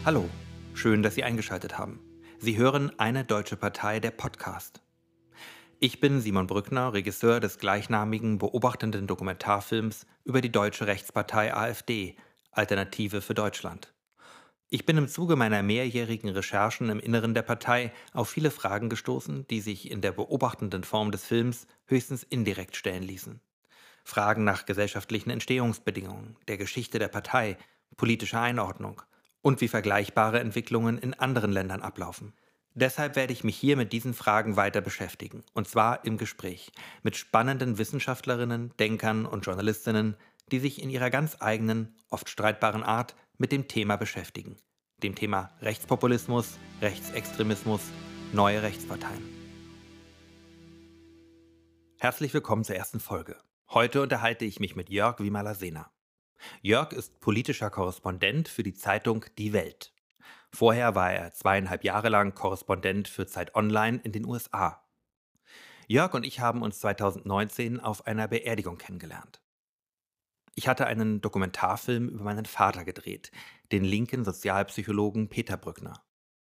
Hallo, schön, dass Sie eingeschaltet haben. Sie hören Eine deutsche Partei, der Podcast. Ich bin Simon Brückner, Regisseur des gleichnamigen beobachtenden Dokumentarfilms über die deutsche Rechtspartei AfD, Alternative für Deutschland. Ich bin im Zuge meiner mehrjährigen Recherchen im Inneren der Partei auf viele Fragen gestoßen, die sich in der beobachtenden Form des Films höchstens indirekt stellen ließen. Fragen nach gesellschaftlichen Entstehungsbedingungen, der Geschichte der Partei, politischer Einordnung und wie vergleichbare Entwicklungen in anderen Ländern ablaufen. Deshalb werde ich mich hier mit diesen Fragen weiter beschäftigen, und zwar im Gespräch mit spannenden Wissenschaftlerinnen, Denkern und Journalistinnen, die sich in ihrer ganz eigenen, oft streitbaren Art mit dem Thema beschäftigen. Dem Thema Rechtspopulismus, Rechtsextremismus, neue Rechtsparteien. Herzlich willkommen zur ersten Folge. Heute unterhalte ich mich mit Jörg Wiemala-Sehner. Jörg ist politischer Korrespondent für die Zeitung Die Welt. Vorher war er 2,5 Jahre lang Korrespondent für Zeit Online in den USA. Jörg und ich haben uns 2019 auf einer Beerdigung kennengelernt. Ich hatte einen Dokumentarfilm über meinen Vater gedreht, den linken Sozialpsychologen Peter Brückner.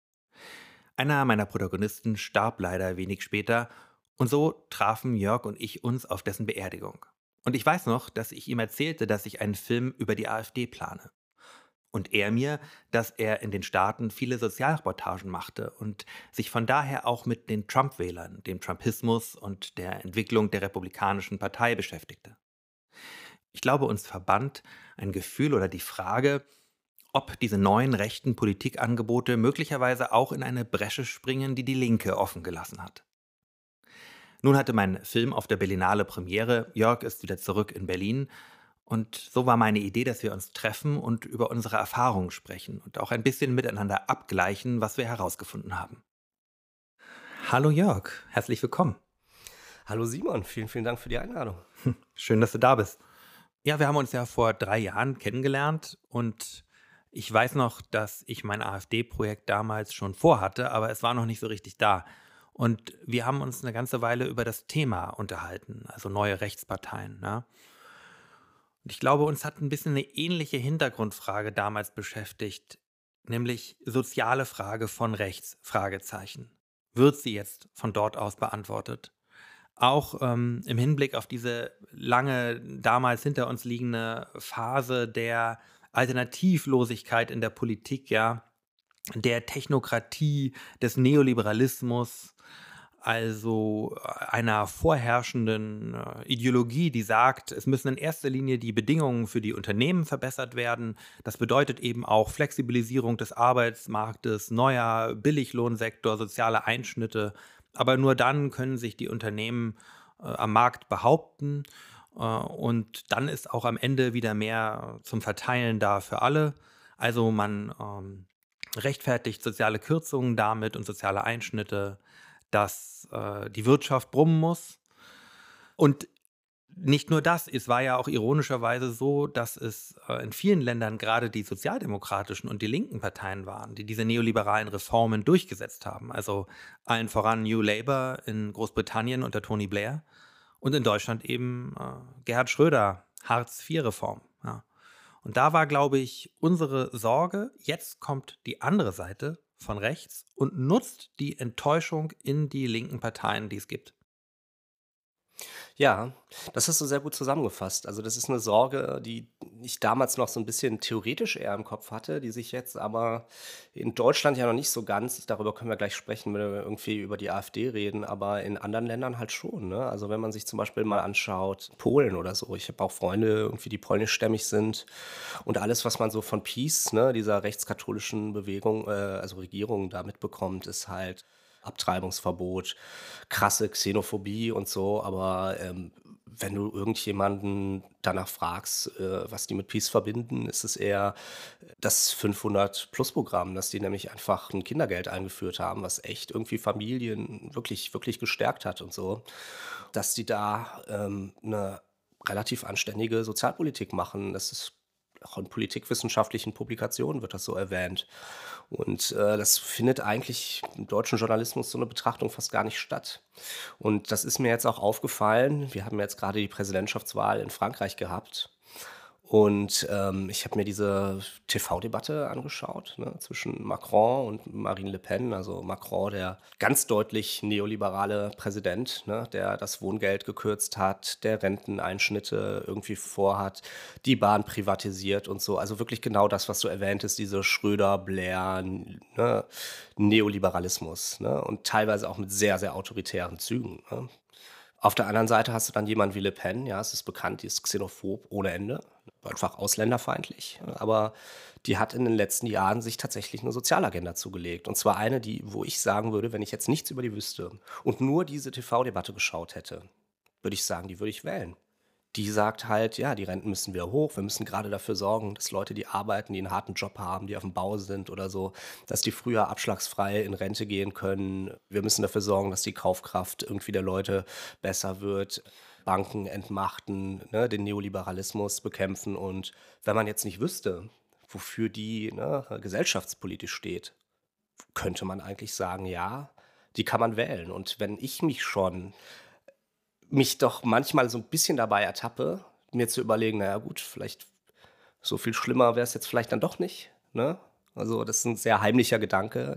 Einer meiner Protagonisten starb leider wenig später und so trafen Jörg und ich uns auf dessen Beerdigung. Und ich weiß noch, dass ich ihm erzählte, dass ich einen Film über die AfD plane. Und er mir, dass er in den Staaten viele Sozialreportagen machte und sich von daher auch mit den Trump-Wählern, dem Trumpismus und der Entwicklung der Republikanischen Partei beschäftigte. Ich glaube, uns verband ein Gefühl oder die Frage, ob diese neuen rechten Politikangebote möglicherweise auch in eine Bresche springen, die die Linke offen gelassen hat. Nun hatte mein Film auf der Berlinale Premiere, Jörg ist wieder zurück in Berlin und so war meine Idee, dass wir uns treffen und über unsere Erfahrungen sprechen und auch ein bisschen miteinander abgleichen, was wir herausgefunden haben. Hallo Jörg, herzlich willkommen. Hallo Simon, vielen, vielen Dank für die Einladung. Schön, dass du da bist. Ja, wir haben uns ja vor 3 Jahren kennengelernt und ich weiß noch, dass ich mein AfD-Projekt damals schon vorhatte, aber es war noch nicht so richtig da. Und wir haben uns eine ganze Weile über das Thema unterhalten, also neue Rechtsparteien. Ne? Und ich glaube, uns hat ein bisschen eine ähnliche Hintergrundfrage damals beschäftigt, nämlich soziale Frage von rechts, Fragezeichen. Wird sie jetzt von dort aus beantwortet? Auch im Hinblick auf diese lange, damals hinter uns liegende Phase der Alternativlosigkeit in der Politik, ja, der Technokratie, des Neoliberalismus, also einer vorherrschenden Ideologie, die sagt, es müssen in erster Linie die Bedingungen für die Unternehmen verbessert werden. Das bedeutet eben auch Flexibilisierung des Arbeitsmarktes, neuer Billiglohnsektor, soziale Einschnitte. Aber nur dann können sich die Unternehmen am Markt behaupten. Und dann ist auch am Ende wieder mehr zum Verteilen da für alle. Also man rechtfertigt soziale Kürzungen damit und soziale Einschnitte, dass die Wirtschaft brummen muss. Und nicht nur das, es war ja auch ironischerweise so, dass es in vielen Ländern gerade die sozialdemokratischen und die linken Parteien waren, die diese neoliberalen Reformen durchgesetzt haben. Also allen voran New Labour in Großbritannien unter Tony Blair und in Deutschland eben Gerhard Schröder, Hartz-IV-Reform. Ja. Und da war, glaube ich, unsere Sorge, jetzt kommt die andere Seite von rechts und nutzt die Enttäuschung in die linken Parteien, die es gibt. Ja, das hast du sehr gut zusammengefasst. Also das ist eine Sorge, die ich damals noch so ein bisschen theoretisch eher im Kopf hatte, die sich jetzt aber in Deutschland ja noch nicht so ganz, darüber können wir gleich sprechen, wenn wir irgendwie über die AfD reden, aber in anderen Ländern halt schon, ne? Also wenn man sich zum Beispiel mal anschaut, Polen oder so. Ich habe auch Freunde irgendwie, die polnischstämmig sind und alles, was man so von PiS, ne, dieser rechtskatholischen Bewegung, also Regierung da mitbekommt, ist halt Abtreibungsverbot, krasse Xenophobie und so, aber wenn du irgendjemanden danach fragst, was die mit Peace verbinden, ist es eher das 500-Plus-Programm, dass die nämlich einfach ein Kindergeld eingeführt haben, was echt irgendwie Familien wirklich, wirklich gestärkt hat und so, dass die da 'ne relativ anständige Sozialpolitik machen. Das ist auch in politikwissenschaftlichen Publikationen wird das so erwähnt. Und das findet eigentlich im deutschen Journalismus so eine Betrachtung fast gar nicht statt. Und das ist mir jetzt auch aufgefallen. Wir haben jetzt gerade die Präsidentschaftswahl in Frankreich gehabt Und ich habe mir diese TV-Debatte angeschaut, ne, zwischen Macron und Marine Le Pen. Also Macron, der ganz deutlich neoliberale Präsident, ne, der das Wohngeld gekürzt hat, der Renteneinschnitte irgendwie vorhat, die Bahn privatisiert und so. Also wirklich genau das, was du erwähntest, diese Schröder-Blair, ne, Neoliberalismus, ne, und teilweise auch mit sehr, sehr autoritären Zügen. Ne. Auf der anderen Seite hast du dann jemanden wie Le Pen, ja, es ist bekannt, die ist xenophob ohne Ende, einfach ausländerfeindlich, aber die hat in den letzten Jahren sich tatsächlich eine Sozialagenda zugelegt. Und zwar eine, die, wo ich sagen würde, wenn ich jetzt nichts über die wüsste und nur diese TV-Debatte geschaut hätte, würde ich sagen, die würde ich wählen. Die sagt halt, ja, die Renten müssen wieder hoch. Wir müssen gerade dafür sorgen, dass Leute, die arbeiten, die einen harten Job haben, die auf dem Bau sind oder so, dass die früher abschlagsfrei in Rente gehen können. Wir müssen dafür sorgen, dass die Kaufkraft irgendwie der Leute besser wird. Banken entmachten, ne, den Neoliberalismus bekämpfen. Und wenn man jetzt nicht wüsste, wofür die, ne, gesellschaftspolitisch steht, könnte man eigentlich sagen, ja, die kann man wählen. Und wenn ich mich doch manchmal so ein bisschen dabei ertappe, mir zu überlegen, na ja gut, vielleicht so viel schlimmer wäre es jetzt vielleicht dann doch nicht, ne? Also, das ist ein sehr heimlicher Gedanke,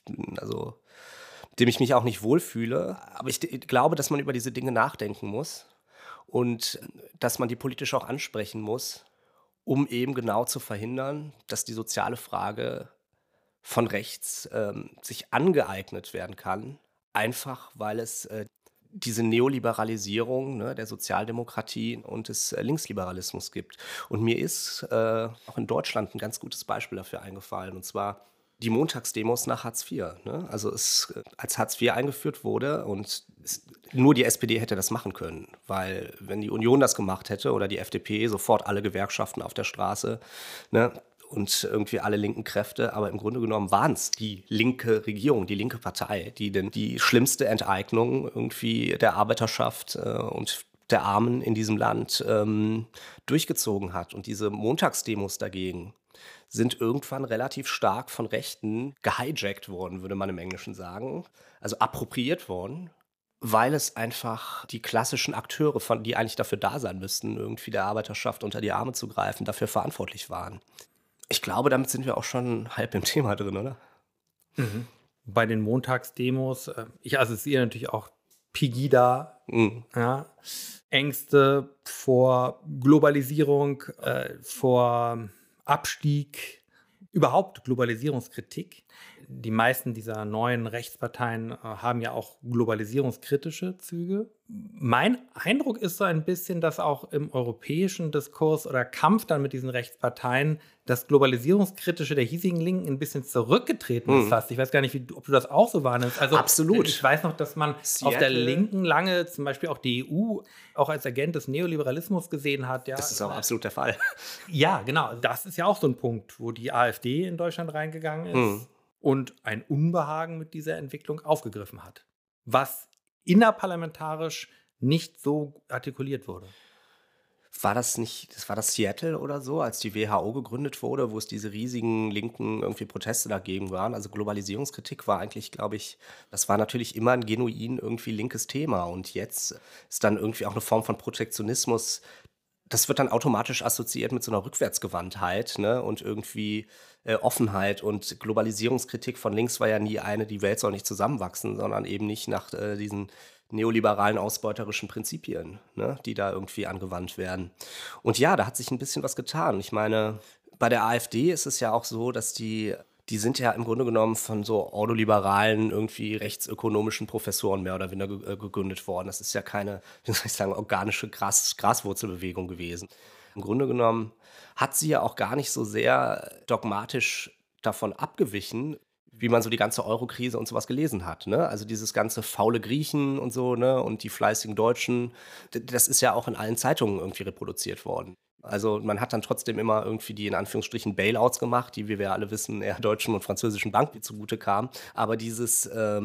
dem ich mich auch nicht wohlfühle. Aber ich glaube, dass man über diese Dinge nachdenken muss und dass man die politisch auch ansprechen muss, um eben genau zu verhindern, dass die soziale Frage von rechts, sich angeeignet werden kann, einfach weil es, diese Neoliberalisierung, ne, der Sozialdemokratie und des, Linksliberalismus gibt. Und mir ist, auch in Deutschland ein ganz gutes Beispiel dafür eingefallen, und zwar die Montagsdemos nach Hartz IV, ne? Also, als Hartz IV eingeführt wurde und nur die SPD hätte das machen können, weil wenn die Union das gemacht hätte oder die FDP, sofort alle Gewerkschaften auf der Straße, ne? Und irgendwie alle linken Kräfte, aber im Grunde genommen waren es die linke Regierung, die linke Partei, die denn die schlimmste Enteignung irgendwie der Arbeiterschaft und der Armen in diesem Land durchgezogen hat. Und diese Montagsdemos dagegen sind irgendwann relativ stark von Rechten gehijackt worden, würde man im Englischen sagen, also appropriiert worden, weil es einfach die klassischen Akteure, die eigentlich dafür da sein müssten, irgendwie der Arbeiterschaft unter die Arme zu greifen, dafür verantwortlich waren. Ich glaube, damit sind wir auch schon halb im Thema drin, oder? Mhm. Bei den Montagsdemos, ich assoziiere natürlich auch Pegida, ja, Ängste vor Globalisierung, vor Abstieg, überhaupt Globalisierungskritik. Die meisten dieser neuen Rechtsparteien haben ja auch globalisierungskritische Züge. Mein Eindruck ist so ein bisschen, dass auch im europäischen Diskurs oder Kampf dann mit diesen Rechtsparteien das Globalisierungskritische der hiesigen Linken ein bisschen zurückgetreten ist fast. Ich weiß gar nicht, ob du das auch so wahrnimmst. Also, Absolut. ich weiß noch, dass man auf der Linken lange zum Beispiel auch die EU auch als Agent des Neoliberalismus gesehen hat. Ja. Das ist auch absolut der Fall. Ja, genau. Das ist ja auch so ein Punkt, wo die AfD in Deutschland reingegangen ist und ein Unbehagen mit dieser Entwicklung aufgegriffen hat, was innerparlamentarisch nicht so artikuliert wurde. War das Seattle oder so, als die WHO gegründet wurde, wo es diese riesigen linken irgendwie Proteste dagegen waren? Also Globalisierungskritik war eigentlich, glaube ich, das war natürlich immer ein genuin irgendwie linkes Thema. Und jetzt ist dann irgendwie auch eine Form von Protektionismus. Das wird dann automatisch assoziiert mit so einer Rückwärtsgewandtheit, ne? Und irgendwie Offenheit. Und Globalisierungskritik von links war ja nie die Welt soll nicht zusammenwachsen, sondern eben nicht nach diesen neoliberalen ausbeuterischen Prinzipien, ne, die da irgendwie angewandt werden. Und ja, da hat sich ein bisschen was getan. Ich meine, bei der AfD ist es ja auch so, dass die sind ja im Grunde genommen von so ordoliberalen, irgendwie rechtsökonomischen Professoren mehr oder weniger gegründet worden. Das ist ja keine, wie soll ich sagen, organische Graswurzelbewegung gewesen. Im Grunde genommen hat sie ja auch gar nicht so sehr dogmatisch davon abgewichen, wie man so die ganze Euro-Krise und sowas gelesen hat, ne? Also dieses ganze faule Griechen und so, ne? Und die fleißigen Deutschen, das ist ja auch in allen Zeitungen irgendwie reproduziert worden. Also man hat dann trotzdem immer irgendwie die in Anführungsstrichen Bailouts gemacht, die, wie wir alle wissen, eher deutschen und französischen Banken zugute kamen. Aber dieses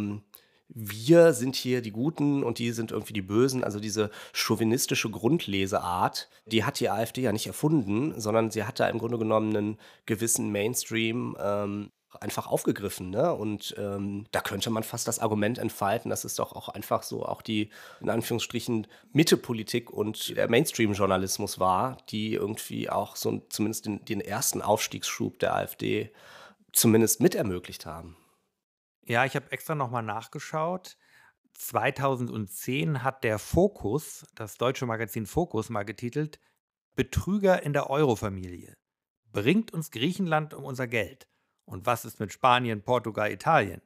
wir sind hier die Guten und die sind irgendwie die Bösen, also diese chauvinistische Grundleseart, die hat die AfD ja nicht erfunden, sondern sie hat da im Grunde genommen einen gewissen Mainstream einfach aufgegriffen, ne? Und, da könnte man fast das Argument entfalten, dass es doch auch einfach so auch die, in Anführungsstrichen, Mittepolitik und der Mainstream-Journalismus war, die irgendwie auch so zumindest den ersten Aufstiegsschub der AfD zumindest mit ermöglicht haben. Ja, ich habe extra noch mal nachgeschaut. 2010 hat der Focus, das deutsche Magazin Focus, mal getitelt: „Betrüger in der Euro-Familie. Bringt uns Griechenland um unser Geld. Und was ist mit Spanien, Portugal, Italien?“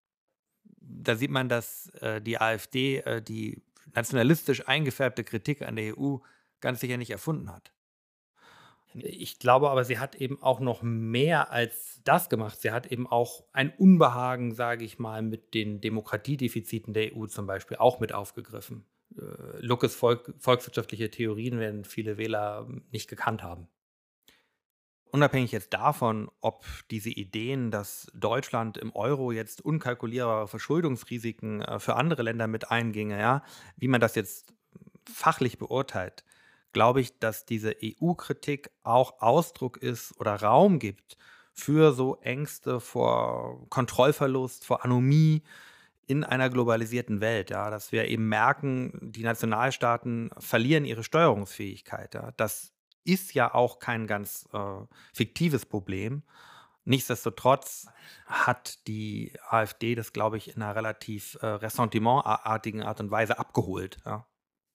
Da sieht man, dass, die AfD, die nationalistisch eingefärbte Kritik an der EU ganz sicher nicht erfunden hat. Ich glaube aber, sie hat eben auch noch mehr als das gemacht. Sie hat eben auch ein Unbehagen, sage ich mal, mit den Demokratiedefiziten der EU zum Beispiel auch mit aufgegriffen. Luckes volkswirtschaftliche Theorien werden viele Wähler nicht gekannt haben. Unabhängig jetzt davon, ob diese Ideen, dass Deutschland im Euro jetzt unkalkulierbare Verschuldungsrisiken für andere Länder mit einginge, ja, wie man das jetzt fachlich beurteilt, glaube ich, dass diese EU-Kritik auch Ausdruck ist oder Raum gibt für so Ängste vor Kontrollverlust, vor Anomie in einer globalisierten Welt, ja, dass wir eben merken, die Nationalstaaten verlieren ihre Steuerungsfähigkeit. Ja. Das ist ja auch kein ganz fiktives Problem. Nichtsdestotrotz hat die AfD das, glaube ich, in einer relativ ressentimentartigen Art und Weise abgeholt. Ja.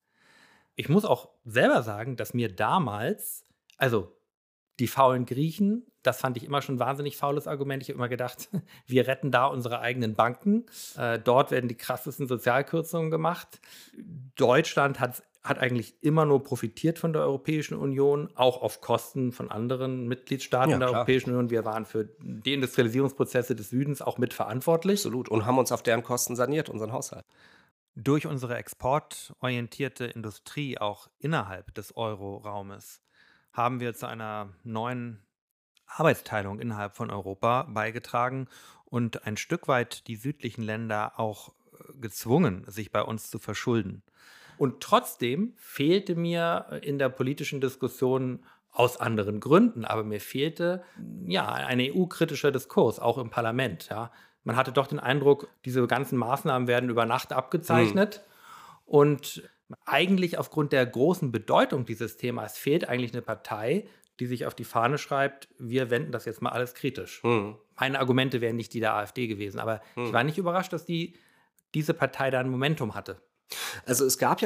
Ich muss auch selber sagen, dass mir damals, also die faulen Griechen, das fand ich immer schon ein wahnsinnig faules Argument. Ich habe immer gedacht, wir retten da unsere eigenen Banken. Dort werden die krassesten Sozialkürzungen gemacht. Deutschland hat eigentlich immer nur profitiert von der Europäischen Union, auch auf Kosten von anderen Mitgliedstaaten Ja, der klar. Europäischen Union. Wir waren für Deindustrialisierungsprozesse des Südens auch mitverantwortlich. Absolut. Und haben uns auf deren Kosten saniert, unseren Haushalt. Durch unsere exportorientierte Industrie auch innerhalb des Euro-Raumes haben wir zu einer neuen Arbeitsteilung innerhalb von Europa beigetragen und ein Stück weit die südlichen Länder auch gezwungen, sich bei uns zu verschulden. Und trotzdem fehlte mir in der politischen Diskussion aus anderen Gründen, aber mir fehlte ja ein EU-kritischer Diskurs, auch im Parlament. Ja. Man hatte doch den Eindruck, diese ganzen Maßnahmen werden über Nacht Mhm. abgezeichnet und eigentlich aufgrund der großen Bedeutung dieses Themas fehlt eigentlich eine Partei, die sich auf die Fahne schreibt, wir wenden das jetzt mal alles kritisch. Mhm. Meine Argumente wären nicht die der AfD gewesen, aber ich Mhm. war nicht überrascht, dass diese Partei da ein Momentum hatte. Also,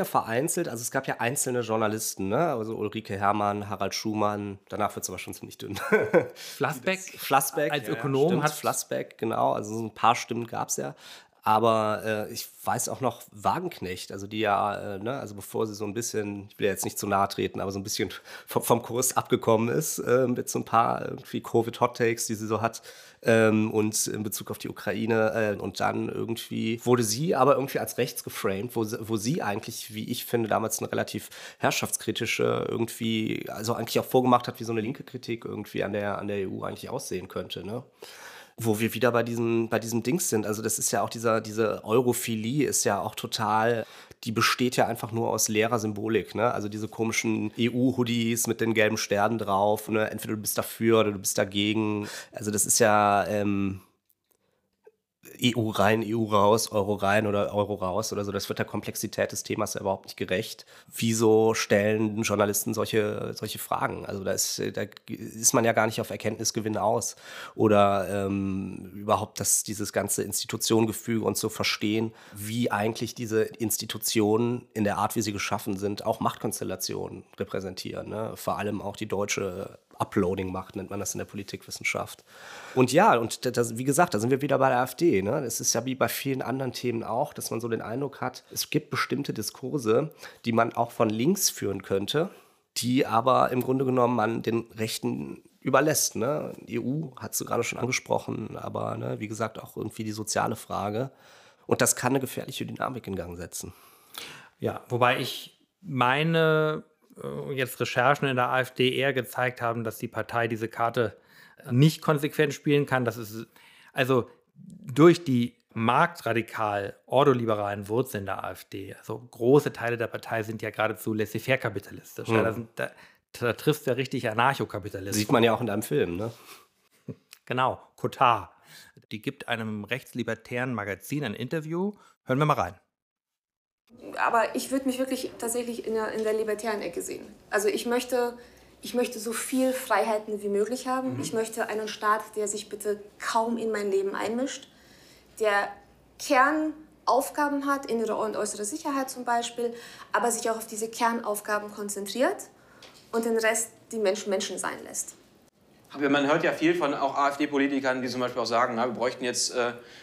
es gab ja einzelne Journalisten, ne? Also, Ulrike Herrmann, Harald Schumann, danach wird's aber schon ziemlich dünn. Die das Flassbeck Flassbeck, als ja, ja, Ökonom stimmt, hat Flassbeck, genau. Also, so 'n paar Stimmen gab's ja. Aber, ich weiß auch noch Wagenknecht, also die ja, ne, also bevor sie so 'n bisschen, ich will ja jetzt nicht zu nahe treten, aber so 'n bisschen vom Kurs abgekommen ist, mit so 'n paar irgendwie Covid-Hot-Takes, die sie so hat, und in Bezug auf die Ukraine, und dann irgendwie wurde sie aber irgendwie als rechts geframed, wo sie eigentlich, wie ich finde, damals 'ne relativ herrschaftskritische irgendwie, also eigentlich auch vorgemacht hat, wie so 'ne linke Kritik irgendwie an der EU eigentlich aussehen könnte, ne? Wo wir wieder bei diesem Dings sind. Also, das ist ja auch diese Europhilie ist ja auch total, die besteht ja einfach nur aus leerer Symbolik, ne? Also, diese komischen EU-Hoodies mit den gelben Sternen drauf, ne? Entweder du bist dafür oder du bist dagegen. Also, das ist ja, EU rein, EU raus, Euro rein oder Euro raus oder so. Das wird der Komplexität des Themas ja überhaupt nicht gerecht. Wieso stellen Journalisten solche Fragen? Also da ist man ja gar nicht auf Erkenntnisgewinn aus. Oder überhaupt dieses ganze Institutionengefüge und zu verstehen, wie eigentlich diese Institutionen in der Art, wie sie geschaffen sind, auch Machtkonstellationen repräsentieren. Ne? Vor allem auch die deutsche Uploading-Macht, nennt man das in der Politikwissenschaft. Und ja, und das, wie gesagt, da sind wir wieder bei der AfD. Ne? Es ist ja wie bei vielen anderen Themen auch, dass man so den Eindruck hat, es gibt bestimmte Diskurse, die man auch von links führen könnte, die aber im Grunde genommen man den Rechten überlässt. Ne? EU hast du gerade schon angesprochen, aber ne, wie gesagt auch irgendwie die soziale Frage. Und das kann eine gefährliche Dynamik in Gang setzen. ja, wobei ich meine jetzt Recherchen in der AfD eher gezeigt haben, dass die Partei diese Karte nicht konsequent spielen kann. Das ist also durch die marktradikal ordoliberalen Wurzeln der AfD, also große Teile der Partei sind ja geradezu laissez-faire-kapitalistisch. Ja, da triffst du ja richtig Sieht Anarchokapitalisten. man ja auch in deinem Film, ne? Genau, Cotard. die gibt einem rechtslibertären Magazin ein Interview. Hören wir mal rein. Aber ich würde mich wirklich tatsächlich in der libertären Ecke sehen. Also ich möchte so viel Freiheiten wie möglich haben. Ich möchte einen Staat, der sich bitte kaum in mein Leben einmischt, der Kernaufgaben hat, innere und äußere Sicherheit zum Beispiel, aber sich auch auf diese Kernaufgaben konzentriert und den Rest die Menschen sein lässt. Aber man hört ja viel von auch AfD-Politikern, die zum Beispiel auch sagen, wir bräuchten jetzt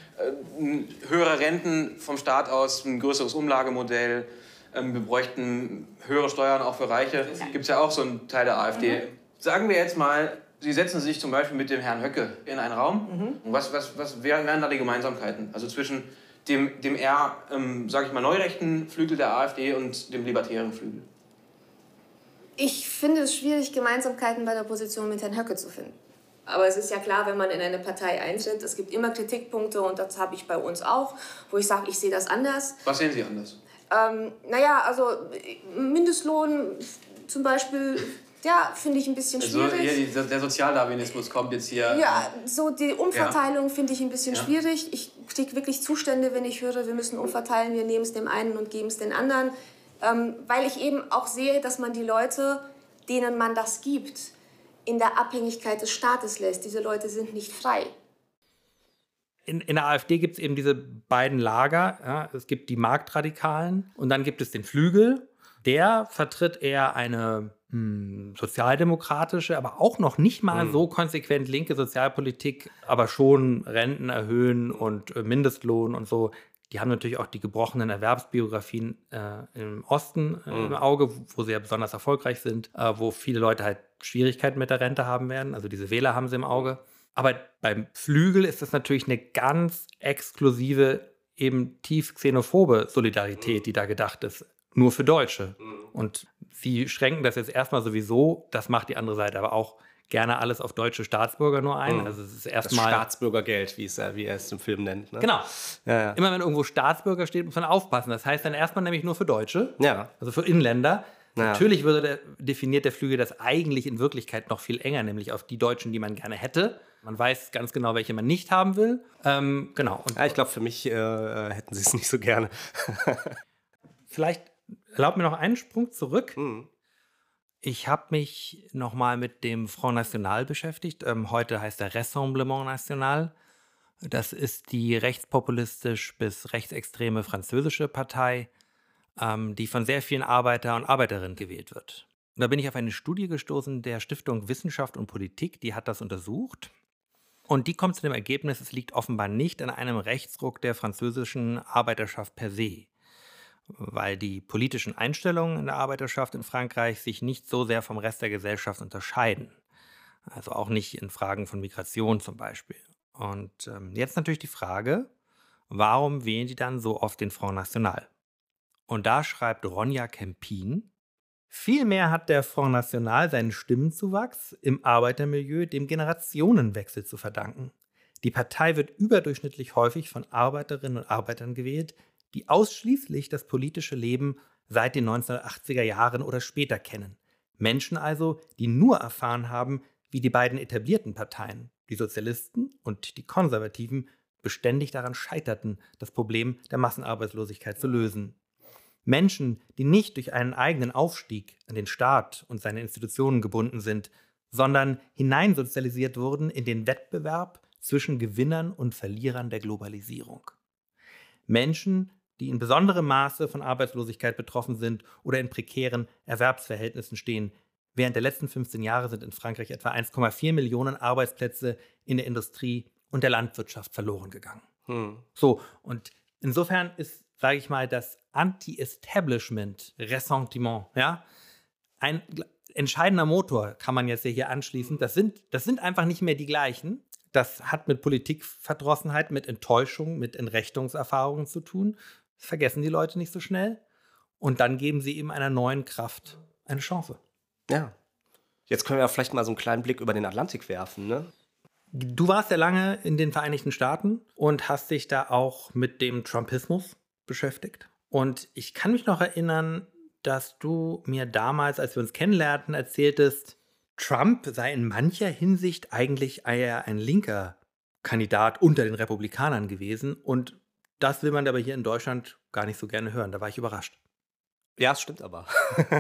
höhere Renten vom Staat aus, ein größeres Umlagemodell, wir bräuchten höhere Steuern auch für Reiche. Gibt es ja auch so einen Teil der AfD. Sagen wir jetzt mal, Sie setzen sich zum Beispiel mit dem Herrn Höcke in einen Raum. Was wären da die Gemeinsamkeiten? Also zwischen dem eher, sage ich mal, neurechten Flügel der AfD und dem libertären Flügel? Ich finde es schwierig, Gemeinsamkeiten bei der Position mit Herrn Höcke zu finden. Aber es ist ja klar, wenn man in eine Partei eintritt, es gibt immer Kritikpunkte und das habe ich bei uns auch, wo ich sage, ich sehe das anders. Was sehen Sie anders? Also Mindestlohn zum Beispiel, ja, finde ich ein bisschen schwierig. Also der Sozialdarwinismus kommt jetzt hier. Ja, so die Umverteilung finde ich ein bisschen schwierig. Ich kriege wirklich Zustände, wenn ich höre, wir müssen umverteilen, wir nehmen es dem einen und geben es den anderen. Weil ich eben auch sehe, dass man die Leute, denen man das gibt, in der Abhängigkeit des Staates lässt. Diese Leute sind nicht frei. In der AfD gibt es eben diese beiden Lager. Ja. Es gibt die Marktradikalen und dann gibt es den Flügel. Der vertritt eher eine sozialdemokratische, aber auch noch nicht mal so konsequent linke Sozialpolitik, aber schon Renten erhöhen und Mindestlohn und so. Die haben natürlich auch die gebrochenen Erwerbsbiografien im Osten im Auge, wo sie ja besonders erfolgreich sind, wo viele Leute halt Schwierigkeiten mit der Rente haben werden. Also diese Wähler haben sie im Auge. Aber beim Flügel ist das natürlich eine ganz exklusive, eben tief xenophobe Solidarität, die da gedacht ist. Nur für Deutsche. Und sie schränken das jetzt erstmal sowieso, das macht die andere Seite aber auch gerne alles auf deutsche Staatsbürger nur ein. Also es ist erstmal das Staatsbürgergeld, wie er es im Film nennt. Ne? Genau. Ja. Immer wenn irgendwo Staatsbürger steht, muss man aufpassen. Das heißt dann erstmal nämlich nur für Deutsche, also für Inländer. Ja. Natürlich definiert der Flügel das eigentlich in Wirklichkeit noch viel enger, nämlich auf die Deutschen, die man gerne hätte. Man weiß ganz genau, welche man nicht haben will. Genau. Und ich glaube, für mich hätten sie es nicht so gerne. Vielleicht erlaubt mir noch einen Sprung zurück. Ich habe mich nochmal mit dem Front National beschäftigt. Heute heißt er Rassemblement National. Das ist die rechtspopulistisch bis rechtsextreme französische Partei, die von sehr vielen Arbeiter und Arbeiterinnen gewählt wird. Und da bin ich auf eine Studie gestoßen der Stiftung Wissenschaft und Politik, die hat das untersucht. Und die kommt zu dem Ergebnis, es liegt offenbar nicht an einem Rechtsruck der französischen Arbeiterschaft per se, weil die politischen Einstellungen in der Arbeiterschaft in Frankreich sich nicht so sehr vom Rest der Gesellschaft unterscheiden. Also auch nicht in Fragen von Migration zum Beispiel. Und jetzt natürlich die Frage, warum wählen die dann so oft den Front National? Und da schreibt Ronja Kempin, vielmehr hat der Front National seinen Stimmenzuwachs im Arbeitermilieu dem Generationenwechsel zu verdanken. Die Partei wird überdurchschnittlich häufig von Arbeiterinnen und Arbeitern gewählt, die ausschließlich das politische Leben seit den 1980er Jahren oder später kennen. Menschen also, die nur erfahren haben, wie die beiden etablierten Parteien, die Sozialisten und die Konservativen, beständig daran scheiterten, das Problem der Massenarbeitslosigkeit zu lösen. Menschen, die nicht durch einen eigenen Aufstieg an den Staat und seine Institutionen gebunden sind, sondern hineinsozialisiert wurden in den Wettbewerb zwischen Gewinnern und Verlierern der Globalisierung. Menschen, die in besonderem Maße von Arbeitslosigkeit betroffen sind oder in prekären Erwerbsverhältnissen stehen. Während der letzten 15 Jahre sind in Frankreich etwa 1,4 Millionen Arbeitsplätze in der Industrie und der Landwirtschaft verloren gegangen. So, und insofern ist, sage ich mal, das Anti-Establishment-Ressentiment, ja, ein entscheidender Motor, kann man jetzt hier anschließen. Das sind einfach nicht mehr die gleichen. Das hat mit Politikverdrossenheit, mit Enttäuschung, mit Entrechtungserfahrungen zu tun. Das vergessen die Leute nicht so schnell. Und dann geben sie eben einer neuen Kraft eine Chance. Ja. Jetzt können wir vielleicht mal so einen kleinen Blick über den Atlantik werfen, ne? Du warst ja lange in den Vereinigten Staaten und hast dich da auch mit dem Trumpismus beschäftigt. Und ich kann mich noch erinnern, dass du mir damals, als wir uns kennenlernten, erzähltest, Trump sei in mancher Hinsicht eigentlich eher ein linker Kandidat unter den Republikanern gewesen. Und das will man aber hier in Deutschland gar nicht so gerne hören. Da war ich überrascht. Ja, es stimmt aber.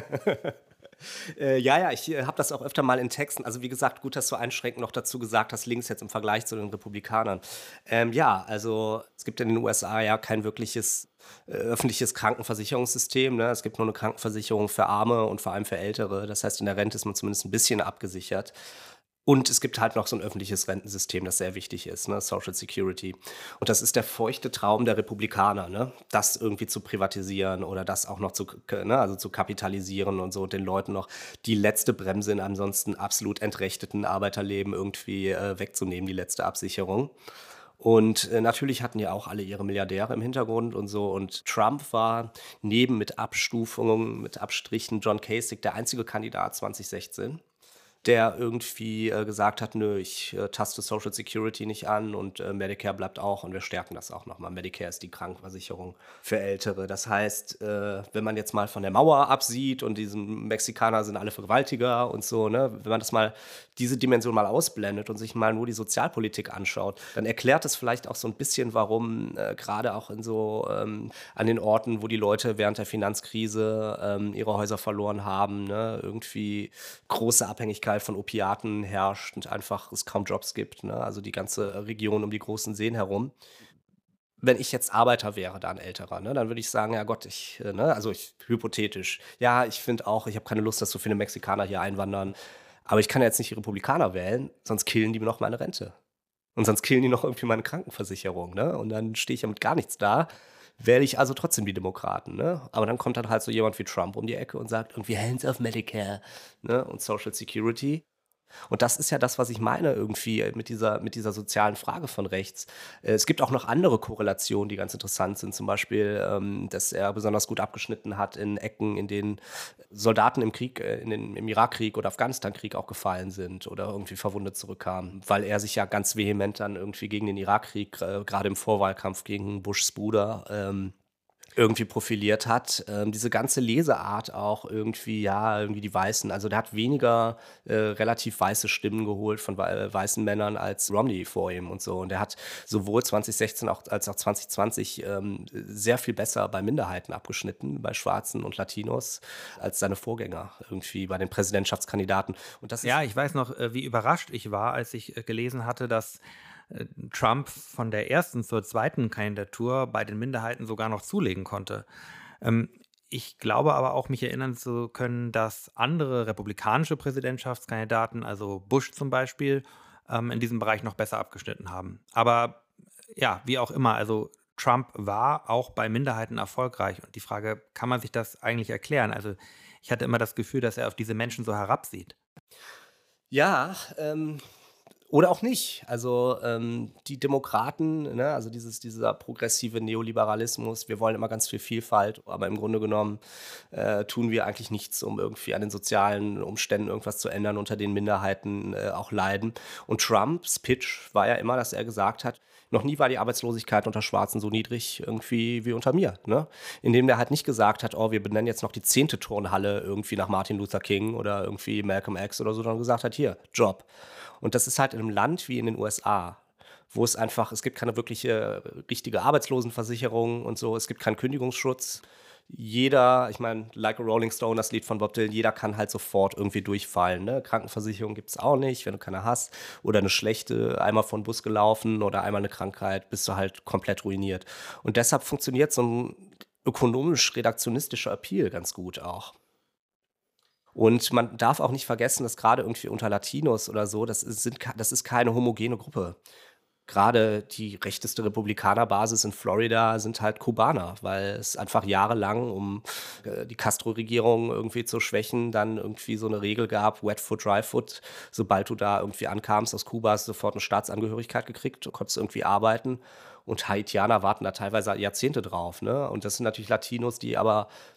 Ja, ich habe das auch öfter mal in Texten. Also wie gesagt, gut, dass du einschränkend noch dazu gesagt hast, links jetzt im Vergleich zu den Republikanern. Ja, also es gibt in den USA ja kein wirkliches öffentliches Krankenversicherungssystem. Ne? Es gibt nur eine Krankenversicherung für Arme und vor allem für Ältere. Das heißt, in der Rente ist man zumindest ein bisschen abgesichert. Und es gibt halt noch so ein öffentliches Rentensystem, das sehr wichtig ist, ne? Social Security. Und das ist der feuchte Traum der Republikaner, ne? Das irgendwie zu privatisieren oder das auch noch also zu kapitalisieren und so und den Leuten noch die letzte Bremse in einem ansonsten absolut entrechteten Arbeiterleben irgendwie wegzunehmen, die letzte Absicherung. Und natürlich hatten ja auch alle ihre Milliardäre im Hintergrund und so. Und Trump war neben mit Abstufungen, mit Abstrichen John Kasich der einzige Kandidat 2016, der irgendwie gesagt hat, nö, ich taste Social Security nicht an und Medicare bleibt auch und wir stärken das auch nochmal. Medicare ist die Krankenversicherung für Ältere. Das heißt, wenn man jetzt mal von der Mauer absieht und diesen Mexikaner sind alle Vergewaltiger und so, ne, wenn man diese Dimension mal ausblendet und sich mal nur die Sozialpolitik anschaut, dann erklärt es vielleicht auch so ein bisschen, warum gerade auch in so an den Orten, wo die Leute während der Finanzkrise ihre Häuser verloren haben, ne, irgendwie große Abhängigkeit von Opiaten herrscht und einfach es kaum Jobs gibt, ne? Also die ganze Region um die großen Seen herum. Wenn ich jetzt Arbeiter wäre, da ein älterer, ne, dann würde ich sagen, ja Gott, hypothetisch, ja, ich finde auch, ich habe keine Lust, dass so viele Mexikaner hier einwandern, aber ich kann ja jetzt nicht die Republikaner wählen, sonst killen die mir noch meine Rente. Und sonst killen die noch irgendwie meine Krankenversicherung, ne? Und dann stehe ich ja mit gar nichts da. Wähle ich also trotzdem die Demokraten, ne? Aber dann kommt dann halt so jemand wie Trump um die Ecke und sagt irgendwie Hands off Medicare, ne? Und Social Security. Und das ist ja das, was ich meine irgendwie mit dieser sozialen Frage von rechts. Es gibt auch noch andere Korrelationen, die ganz interessant sind. Zum Beispiel, dass er besonders gut abgeschnitten hat in Ecken, in denen Soldaten im Krieg, im Irakkrieg oder Afghanistankrieg auch gefallen sind oder irgendwie verwundet zurückkamen. Weil er sich ja ganz vehement dann irgendwie gegen den Irakkrieg, gerade im Vorwahlkampf gegen Bushs Bruder, irgendwie profiliert hat. Diese ganze Leseart auch irgendwie, ja, irgendwie die Weißen. Also der hat weniger relativ weiße Stimmen geholt von weißen Männern als Romney vor ihm und so. Und er hat sowohl 2016 als auch 2020 sehr viel besser bei Minderheiten abgeschnitten, bei Schwarzen und Latinos, als seine Vorgänger irgendwie bei den Präsidentschaftskandidaten. Und das ist Ja, ich weiß noch, wie überrascht ich war, als ich gelesen hatte, dass Trump von der ersten zur zweiten Kandidatur bei den Minderheiten sogar noch zulegen konnte. Ich glaube aber auch, mich erinnern zu können, dass andere republikanische Präsidentschaftskandidaten, also Bush zum Beispiel, in diesem Bereich noch besser abgeschnitten haben. Aber ja, wie auch immer, also Trump war auch bei Minderheiten erfolgreich. Und die Frage, kann man sich das eigentlich erklären? Also ich hatte immer das Gefühl, dass er auf diese Menschen so herabsieht. Ja, oder auch nicht. Also die Demokraten, ne, also dieser progressive Neoliberalismus, wir wollen immer ganz viel Vielfalt, aber im Grunde genommen tun wir eigentlich nichts, um irgendwie an den sozialen Umständen irgendwas zu ändern, unter denen Minderheiten auch leiden. Und Trumps Pitch war ja immer, dass er gesagt hat, noch nie war die Arbeitslosigkeit unter Schwarzen so niedrig irgendwie wie unter mir. Ne? Indem der halt nicht gesagt hat, oh, wir benennen jetzt noch die 10. Turnhalle irgendwie nach Martin Luther King oder irgendwie Malcolm X oder so, sondern gesagt hat, hier, Job. Und das ist halt in einem Land wie in den USA, wo es gibt keine wirkliche richtige Arbeitslosenversicherung und so, es gibt keinen Kündigungsschutz. Jeder, ich meine, Like a Rolling Stone, das Lied von Bob Dylan, jeder kann halt sofort irgendwie durchfallen. Ne? Krankenversicherung gibt es auch nicht, wenn du keine hast. Oder eine schlechte, einmal von Bus gelaufen oder einmal eine Krankheit, bist du halt komplett ruiniert. Und deshalb funktioniert so ein ökonomisch-redaktionistischer Appeal ganz gut auch. Und man darf auch nicht vergessen, dass gerade irgendwie unter Latinos oder so, das ist keine homogene Gruppe. Gerade die rechteste Republikanerbasis in Florida sind halt Kubaner, weil es einfach jahrelang, um die Castro-Regierung irgendwie zu schwächen, dann irgendwie so eine Regel gab, Wet Foot, Dry Foot. Sobald du da irgendwie ankamst aus Kuba, hast du sofort eine Staatsangehörigkeit gekriegt, du konntest irgendwie arbeiten. Und Haitianer warten da teilweise Jahrzehnte drauf. Ne? Und das sind natürlich Latinos, die aber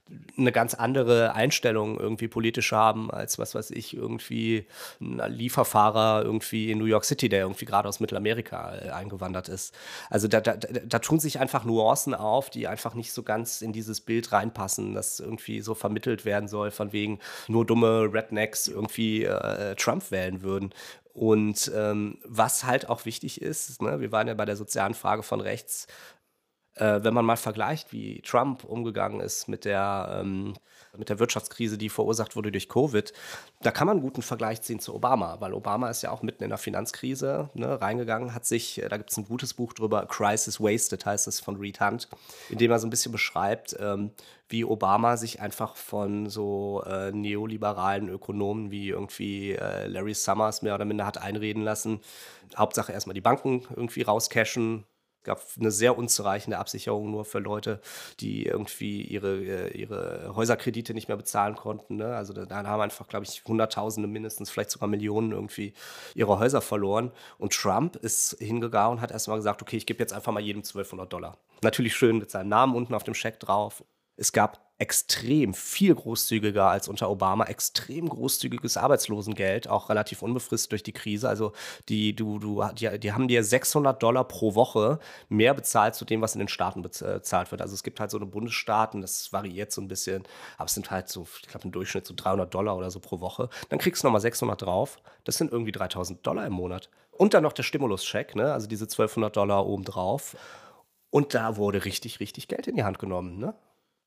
eine ganz andere Einstellung irgendwie politisch haben, als was weiß ich, irgendwie ein Lieferfahrer irgendwie in New York City, der irgendwie gerade aus Mittelamerika eingewandert ist. Also da tun sich einfach Nuancen auf, die einfach nicht so ganz in dieses Bild reinpassen, das irgendwie so vermittelt werden soll, von wegen nur dumme Rednecks irgendwie Trump wählen würden. Und was halt auch wichtig ist, ne, wir waren ja bei der sozialen Frage von rechts, wenn man mal vergleicht, wie Trump umgegangen ist mit der Wirtschaftskrise, die verursacht wurde durch Covid, da kann man einen guten Vergleich ziehen zu Obama, weil Obama ist ja auch mitten in der Finanzkrise, ne, reingegangen, hat sich, da gibt es ein gutes Buch drüber, A Crisis Wasted heißt es, von Reed Hundt, in dem er so ein bisschen beschreibt, wie Obama sich einfach von so neoliberalen Ökonomen wie irgendwie Larry Summers mehr oder minder hat einreden lassen. Hauptsache erstmal die Banken irgendwie rauscashen. Gab eine sehr unzureichende Absicherung nur für Leute, die irgendwie ihre Häuserkredite nicht mehr bezahlen konnten. Ne? Also da haben einfach, glaube ich, Hunderttausende mindestens, vielleicht sogar Millionen irgendwie ihre Häuser verloren. Und Trump ist hingegangen und hat erstmal gesagt, okay, ich gebe jetzt einfach mal jedem $1200. Natürlich schön mit seinem Namen unten auf dem Scheck drauf. Es gab extrem viel großzügiger als unter Obama, extrem großzügiges Arbeitslosengeld, auch relativ unbefristet durch die Krise. Also die haben dir $600 pro Woche mehr bezahlt zu dem, was in den Staaten bezahlt wird. Also es gibt halt so eine Bundesstaaten, das variiert so ein bisschen, aber es sind halt so, ich glaube im Durchschnitt so $300 oder so pro Woche. Dann kriegst du nochmal 600 drauf, das sind irgendwie $3000 im Monat. Und dann noch der Stimuluscheck, ne? Also diese $1200 obendrauf. Und da wurde richtig, richtig Geld in die Hand genommen, ne?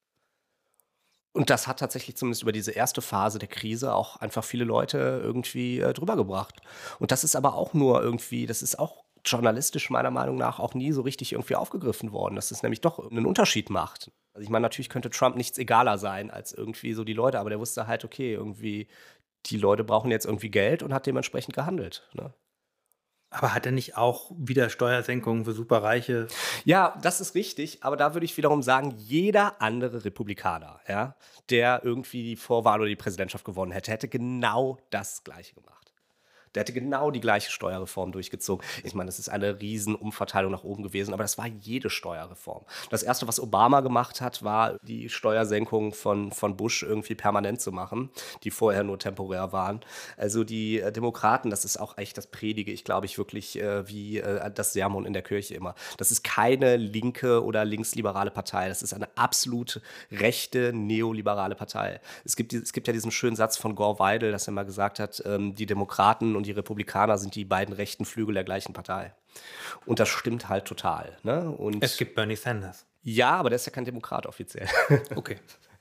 Und das hat tatsächlich zumindest über diese erste Phase der Krise auch einfach viele Leute irgendwie drüber gebracht. Und das ist aber auch nur irgendwie, das ist auch journalistisch meiner Meinung nach auch nie so richtig irgendwie aufgegriffen worden, dass es nämlich doch einen Unterschied macht. Also ich meine, natürlich könnte Trump nichts egaler sein als irgendwie so die Leute, aber der wusste halt, okay, irgendwie die Leute brauchen jetzt irgendwie Geld und hat dementsprechend gehandelt, ne? Aber hat er nicht auch wieder Steuersenkungen für Superreiche? Ja, das ist richtig, aber da würde ich wiederum sagen, jeder andere Republikaner, ja, der irgendwie die Vorwahl oder die Präsidentschaft gewonnen hätte, hätte genau das Gleiche gemacht. Der hätte genau die gleiche Steuerreform durchgezogen. Ich meine, das ist eine riesen Umverteilung nach oben gewesen, aber das war jede Steuerreform. Das Erste, was Obama gemacht hat, war die Steuersenkung von Bush irgendwie permanent zu machen, die vorher nur temporär waren. Also die Demokraten, das ist auch echt, das predige ich, glaube ich, wirklich wie das Sermon in der Kirche immer. Das ist keine linke oder linksliberale Partei. Das ist eine absolut rechte, neoliberale Partei. Es gibt ja diesen schönen Satz von Gore Vidal, dass er mal gesagt hat, die Demokraten und die Republikaner sind die beiden rechten Flügel der gleichen Partei. Und das stimmt halt total. Ne? Und Es gibt Bernie Sanders. ja, aber der ist ja kein Demokrat offiziell. Okay.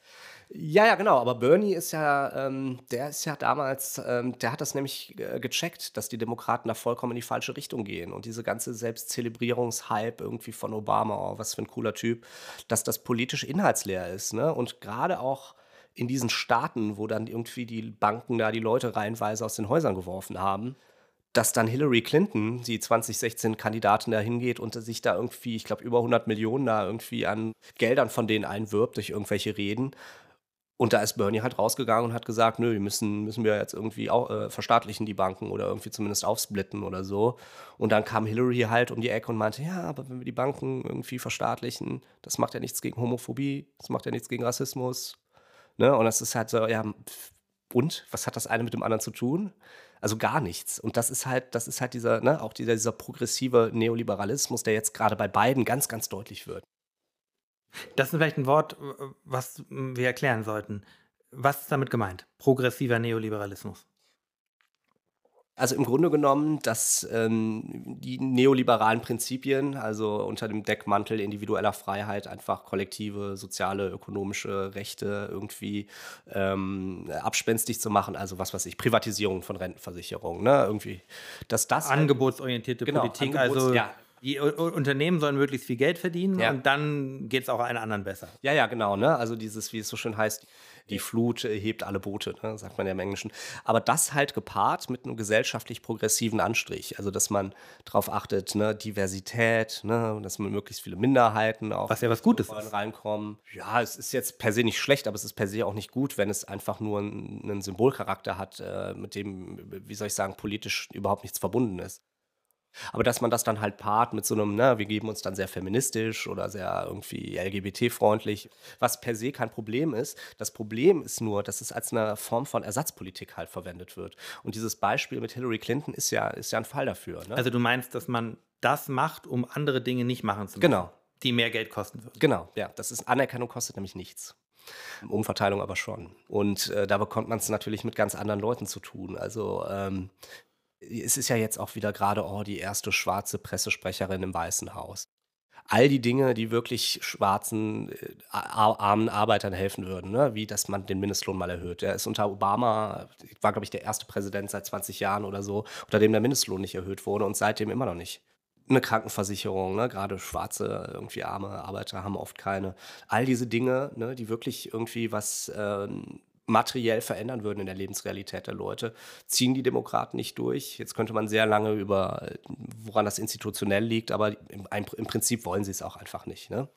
Ja, genau, aber Bernie ist ja, der ist ja damals, der hat das nämlich gecheckt, dass die Demokraten da vollkommen in die falsche Richtung gehen. Und diese ganze Selbstzelebrierungshype irgendwie von Obama, oh, was für ein cooler Typ, dass das politisch inhaltsleer ist. Ne? Und gerade auch in diesen Staaten, wo dann irgendwie die Banken da die Leute reihenweise aus den Häusern geworfen haben, dass dann Hillary Clinton, die 2016 Kandidatin, da hingeht und sich da irgendwie, ich glaube, über 100 Millionen da irgendwie an Geldern von denen einwirbt durch irgendwelche Reden. Und da ist Bernie halt rausgegangen und hat gesagt, nö, die müssen wir jetzt irgendwie auch, verstaatlichen, die Banken, oder irgendwie zumindest aufsplitten oder so. Und dann kam Hillary halt um die Ecke und meinte, ja, aber wenn wir die Banken irgendwie verstaatlichen, das macht ja nichts gegen Homophobie, das macht ja nichts gegen Rassismus. Ne? Und das ist halt so, ja, und was hat das eine mit dem anderen zu tun? Also gar nichts. Und das ist halt dieser, ne, auch dieser progressive Neoliberalismus, der jetzt gerade bei beiden ganz, ganz deutlich wird. Das ist vielleicht ein Wort, was wir erklären sollten. Was ist damit gemeint? Progressiver Neoliberalismus. Also im Grunde genommen, dass die neoliberalen Prinzipien, also unter dem Deckmantel individueller Freiheit, einfach kollektive, soziale, ökonomische Rechte irgendwie abspenstig zu machen, also was weiß ich, Privatisierung von Rentenversicherungen, ne? Irgendwie, dass das halt, Angebotsorientierte genau, Politik, also ja. die Unternehmen sollen möglichst viel Geld verdienen Ja. und dann geht es auch allen anderen besser. Ja, genau, ne? Also dieses, wie es so schön heißt, die Flut hebt alle Boote, ne? Sagt man ja im Englischen. Aber das halt gepaart mit einem gesellschaftlich progressiven Anstrich. Also, dass man darauf achtet, ne, Diversität, ne, dass man möglichst viele Minderheiten auch Was ja was Gutes ist. reinkommen. Ja, es ist jetzt per se nicht schlecht, aber es ist per se auch nicht gut, wenn es einfach nur einen Symbolcharakter hat, mit dem, wie soll ich sagen, politisch überhaupt nichts verbunden ist. Aber dass man das dann halt paart mit so einem, ne, wir geben uns dann sehr feministisch oder sehr irgendwie LGBT-freundlich, was per se kein Problem ist. Das Problem ist nur, dass es als eine Form von Ersatzpolitik halt verwendet wird. Und dieses Beispiel mit Hillary Clinton ist ja ein Fall dafür. Ne? Also du meinst, dass man das macht, um andere Dinge nicht machen zu müssen, Genau, die mehr Geld kosten würden. genau, ja. Das ist Anerkennung kostet nämlich nichts. Umverteilung aber schon. Und da bekommt man es natürlich mit ganz anderen Leuten zu tun. Also es ist ja jetzt auch wieder gerade, die erste schwarze Pressesprecherin im Weißen Haus. All die Dinge, die wirklich schwarzen, armen Arbeitern helfen würden, ne? Wie dass man den Mindestlohn mal erhöht. Der ist unter Obama, war, glaube ich, der erste Präsident seit 20 Jahren oder so, unter dem der Mindestlohn nicht erhöht wurde und seitdem immer noch nicht. Eine Krankenversicherung, ne? Gerade schwarze, irgendwie arme Arbeiter haben oft keine. All diese Dinge, ne, die wirklich irgendwie was materiell verändern würden in der Lebensrealität der Leute, ziehen die Demokraten nicht durch. Jetzt könnte man sehr lange über, woran das institutionell liegt, aber im Prinzip wollen sie es auch einfach nicht. Ne?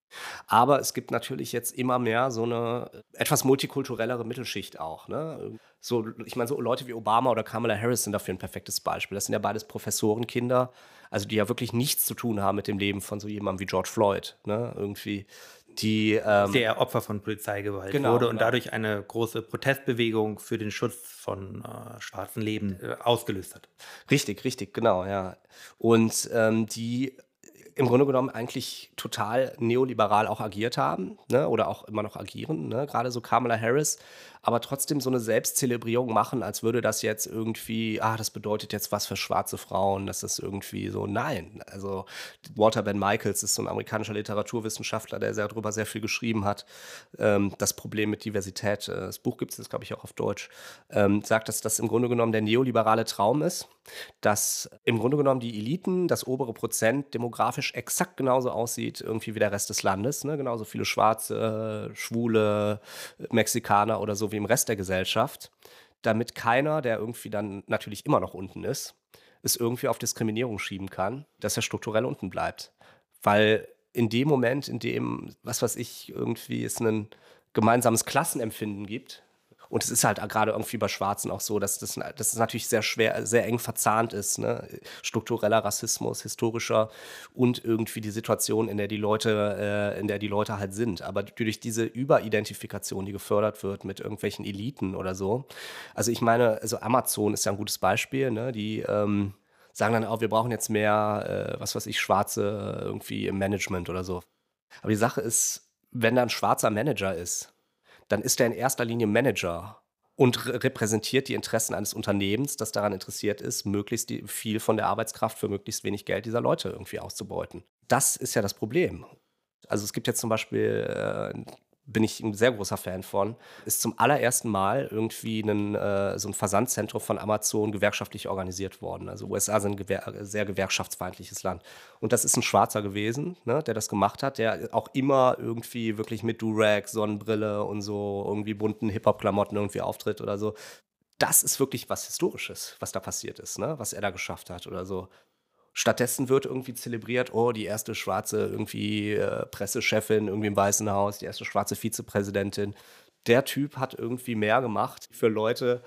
Aber es gibt natürlich jetzt immer mehr so eine etwas multikulturellere Mittelschicht auch. Ne? So, ich meine, so Leute wie Obama oder Kamala Harris sind dafür ein perfektes Beispiel. Das sind ja beides Professorenkinder, also die ja wirklich nichts zu tun haben mit dem Leben von so jemandem wie George Floyd. Ne? Irgendwie die der Opfer von Polizeigewalt Genau, wurde und genau. dadurch eine große Protestbewegung für den Schutz von schwarzen Leben ausgelöst hat. Richtig, genau, ja. Und die im Grunde genommen eigentlich total neoliberal auch agiert haben, ne? Oder auch immer noch agieren, ne? Gerade so Kamala Harris, aber trotzdem so eine Selbstzelebrierung machen, als würde das jetzt irgendwie, das bedeutet jetzt was für schwarze Frauen, das ist irgendwie so, nein. Also Walter Ben Michaels ist so ein amerikanischer Literaturwissenschaftler, der darüber sehr viel geschrieben hat. Das Problem mit Diversität, das Buch gibt es jetzt, glaube ich, auch auf Deutsch, sagt, dass das im Grunde genommen der neoliberale Traum ist, dass im Grunde genommen die Eliten, das obere Prozent demografisch exakt genauso aussieht irgendwie wie der Rest des Landes, ne? Genauso viele Schwarze, Schwule, Mexikaner oder so wie im Rest der Gesellschaft, damit keiner, der irgendwie dann natürlich immer noch unten ist, es irgendwie auf Diskriminierung schieben kann, dass er strukturell unten bleibt. Weil in dem Moment, in dem, was weiß ich, irgendwie es ein gemeinsames Klassenempfinden gibt, und es ist halt gerade irgendwie bei Schwarzen auch so, dass das natürlich sehr schwer, sehr eng verzahnt ist, ne? Struktureller Rassismus, historischer und irgendwie die Situation, in der die Leute halt sind. Aber durch diese Überidentifikation, die gefördert wird mit irgendwelchen Eliten oder so. Also ich meine, also Amazon ist ja ein gutes Beispiel, ne? Die sagen dann auch, wir brauchen jetzt mehr, was weiß ich, Schwarze irgendwie im Management oder so. Aber die Sache ist, wenn da ein schwarzer Manager ist, dann ist er in erster Linie Manager und repräsentiert die Interessen eines Unternehmens, das daran interessiert ist, möglichst viel von der Arbeitskraft für möglichst wenig Geld dieser Leute irgendwie auszubeuten. Das ist ja das Problem. Also es gibt jetzt zum Beispiel, bin ich ein sehr großer Fan von, ist zum allerersten Mal irgendwie so ein Versandzentrum von Amazon gewerkschaftlich organisiert worden. Also USA sind ein sehr gewerkschaftsfeindliches Land. Und das ist ein Schwarzer gewesen, ne, der das gemacht hat, der auch immer irgendwie wirklich mit Durag, Sonnenbrille und so irgendwie bunten Hip-Hop-Klamotten irgendwie auftritt oder so. Das ist wirklich was Historisches, was da passiert ist, ne, was er da geschafft hat oder so. Stattdessen wird irgendwie zelebriert, die erste schwarze irgendwie Pressechefin irgendwie im Weißen Haus, die erste schwarze Vizepräsidentin. Der Typ hat irgendwie mehr gemacht für Leute,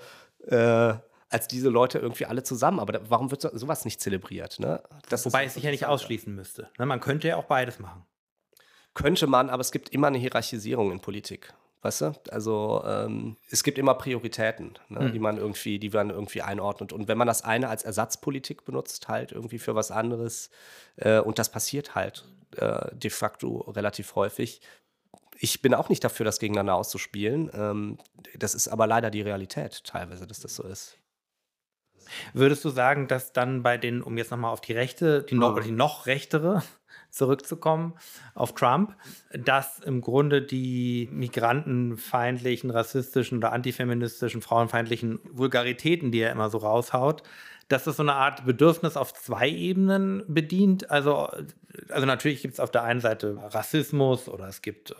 als diese Leute irgendwie alle zusammen. Aber warum wird sowas nicht zelebriert? Ne? Wobei es sich ja nicht ausschließen müsste. Ne, man könnte ja auch beides machen. Könnte man, aber es gibt immer eine Hierarchisierung in Politik. Weißt du? Also es gibt immer Prioritäten, ne, die man irgendwie einordnet. Und wenn man das eine als Ersatzpolitik benutzt, halt irgendwie für was anderes, und das passiert halt de facto relativ häufig. Ich bin auch nicht dafür, das gegeneinander auszuspielen. Das ist aber leider die Realität teilweise, dass das so ist. Würdest du sagen, dass dann bei den, um jetzt nochmal auf die Rechte, die noch rechtere zurückzukommen, auf Trump, dass im Grunde die migrantenfeindlichen, rassistischen oder antifeministischen, frauenfeindlichen Vulgaritäten, die er immer so raushaut, dass das so eine Art Bedürfnis auf zwei Ebenen bedient? Also natürlich gibt es auf der einen Seite Rassismus oder es gibt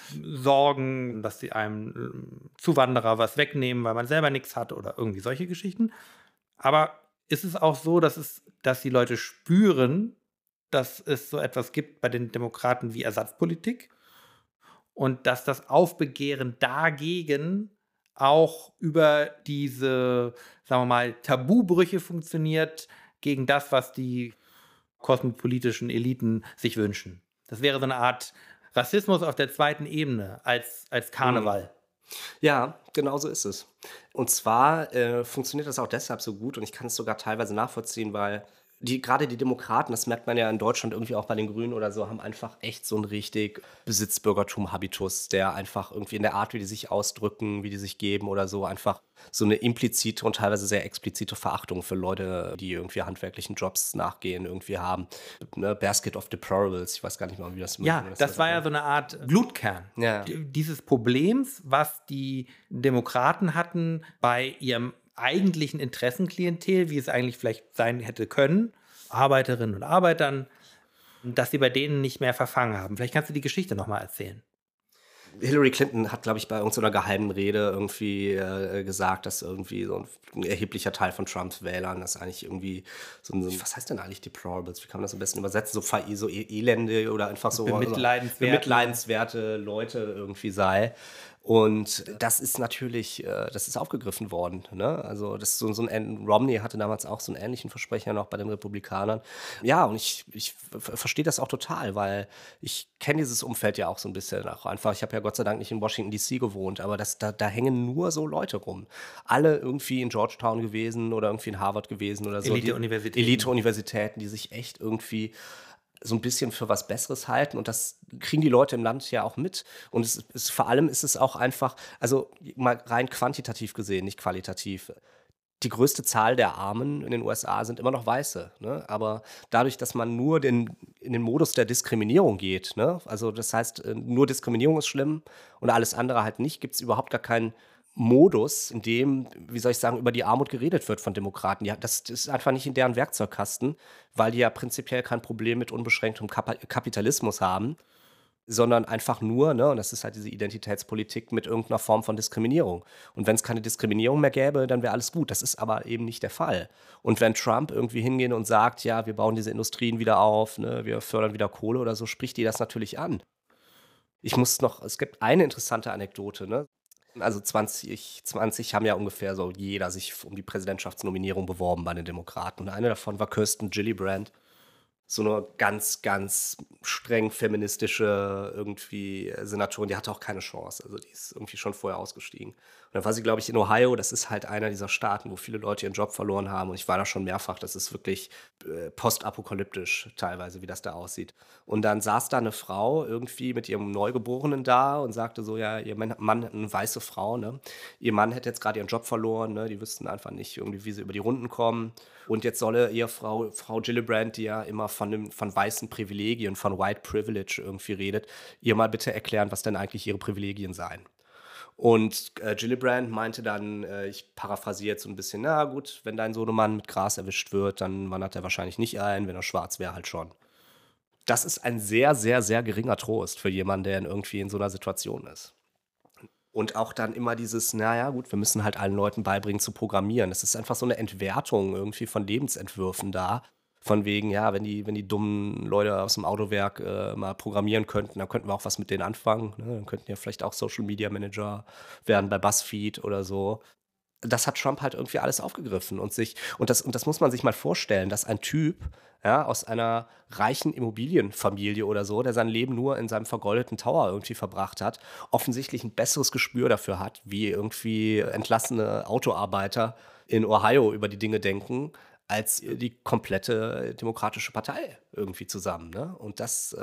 Sorgen, dass sie einem Zuwanderer was wegnehmen, weil man selber nichts hat oder irgendwie solche Geschichten. Aber ist es auch so, dass die Leute spüren, dass es so etwas gibt bei den Demokraten wie Ersatzpolitik und dass das Aufbegehren dagegen auch über diese, sagen wir mal, Tabubrüche funktioniert, gegen das, was die kosmopolitischen Eliten sich wünschen. Das wäre so eine Art Rassismus auf der zweiten Ebene als Karneval. Ja, genau so ist es. Und zwar funktioniert das auch deshalb so gut und ich kann es sogar teilweise nachvollziehen, weil gerade die Demokraten, das merkt man ja in Deutschland irgendwie auch bei den Grünen oder so, haben einfach echt so einen richtig Besitzbürgertum-Habitus, der einfach irgendwie in der Art, wie die sich ausdrücken, wie die sich geben oder so, einfach so eine implizite und teilweise sehr explizite Verachtung für Leute, die irgendwie handwerklichen Jobs nachgehen, irgendwie haben. Ne? Basket of Deplorables, ich weiß gar nicht mal, wie das Ja, das war ja so eine Art Blutkern Ja. dieses Problems, was die Demokraten hatten bei ihrem eigentlichen Interessenklientel, wie es eigentlich vielleicht sein hätte können, Arbeiterinnen und Arbeitern, dass sie bei denen nicht mehr verfangen haben. Vielleicht kannst du die Geschichte nochmal erzählen. Hillary Clinton hat, glaube ich, bei irgendeiner geheimen Rede irgendwie gesagt, dass irgendwie so ein erheblicher Teil von Trumps Wählern das eigentlich irgendwie was heißt denn eigentlich Deplorables? Wie kann man das am besten übersetzen? So Elende oder einfach so bemitleidenswerte Leute irgendwie sei. Und das ist natürlich, das ist aufgegriffen worden. Ne? Also das ist so ein Romney hatte damals auch so einen ähnlichen Versprecher noch bei den Republikanern. Ja, und ich verstehe das auch total, weil ich kenne dieses Umfeld ja auch so ein bisschen auch einfach. Ich habe ja Gott sei Dank nicht in Washington D.C. gewohnt, aber da hängen nur so Leute rum. Alle irgendwie in Georgetown gewesen oder irgendwie in Harvard gewesen oder so. Elite-Universitäten, die sich echt irgendwie so ein bisschen für was Besseres halten und das kriegen die Leute im Land ja auch mit und vor allem ist es auch einfach, also mal rein quantitativ gesehen, nicht qualitativ, die größte Zahl der Armen in den USA sind immer noch Weiße, ne? Aber dadurch, dass man nur in den Modus der Diskriminierung geht, ne? Also das heißt, nur Diskriminierung ist schlimm und alles andere halt nicht, gibt es überhaupt gar keinen Modus, in dem, wie soll ich sagen, über die Armut geredet wird von Demokraten. Ja, das ist einfach nicht in deren Werkzeugkasten, weil die ja prinzipiell kein Problem mit unbeschränktem Kapitalismus haben, sondern einfach nur, ne, und das ist halt diese Identitätspolitik mit irgendeiner Form von Diskriminierung. Und wenn es keine Diskriminierung mehr gäbe, dann wäre alles gut. Das ist aber eben nicht der Fall. Und wenn Trump irgendwie hingeht und sagt, ja, wir bauen diese Industrien wieder auf, ne, wir fördern wieder Kohle oder so, spricht die das natürlich an. Es gibt eine interessante Anekdote, ne? Also 2020 haben ja ungefähr so jeder sich um die Präsidentschaftsnominierung beworben bei den Demokraten. Und eine davon war Kirsten Gillibrand. So eine ganz, ganz streng feministische irgendwie Senatorin, die hatte auch keine Chance. Also die ist irgendwie schon vorher ausgestiegen. Und dann war sie, glaube ich, in Ohio. Das ist halt einer dieser Staaten, wo viele Leute ihren Job verloren haben. Und ich war da schon mehrfach. Das ist wirklich postapokalyptisch teilweise, wie das da aussieht. Und dann saß da eine Frau irgendwie mit ihrem Neugeborenen da und sagte so, ja, ihr Mann, eine weiße Frau, ne? Ihr Mann hätte jetzt gerade ihren Job verloren, ne? Die wüssten einfach nicht irgendwie, wie sie über die Runden kommen. Und jetzt solle ihr Frau Gillibrand, die ja immer von weißen Privilegien, von White Privilege irgendwie redet, ihr mal bitte erklären, was denn eigentlich ihre Privilegien seien. Und Gillibrand meinte dann, ich paraphrasiere jetzt so ein bisschen, na gut, wenn dein Sohnemann mit Gras erwischt wird, dann wandert er wahrscheinlich nicht ein, wenn er schwarz wäre, halt schon. Das ist ein sehr, sehr, sehr geringer Trost für jemanden, der irgendwie in so einer Situation ist. Und auch dann immer dieses, naja gut, wir müssen halt allen Leuten beibringen zu programmieren. Das ist einfach so eine Entwertung irgendwie von Lebensentwürfen da. Von wegen, ja, wenn die dummen Leute aus dem Autowerk mal programmieren könnten, dann könnten wir auch was mit denen anfangen. Ne? Dann könnten ja vielleicht auch Social Media Manager werden bei BuzzFeed oder so. Das hat Trump halt irgendwie alles aufgegriffen und das muss man sich mal vorstellen, dass ein Typ, ja, aus einer reichen Immobilienfamilie oder so, der sein Leben nur in seinem vergoldeten Tower irgendwie verbracht hat, offensichtlich ein besseres Gespür dafür hat, wie irgendwie entlassene Autoarbeiter in Ohio über die Dinge denken, als die komplette Demokratische Partei irgendwie zusammen. Ne? Und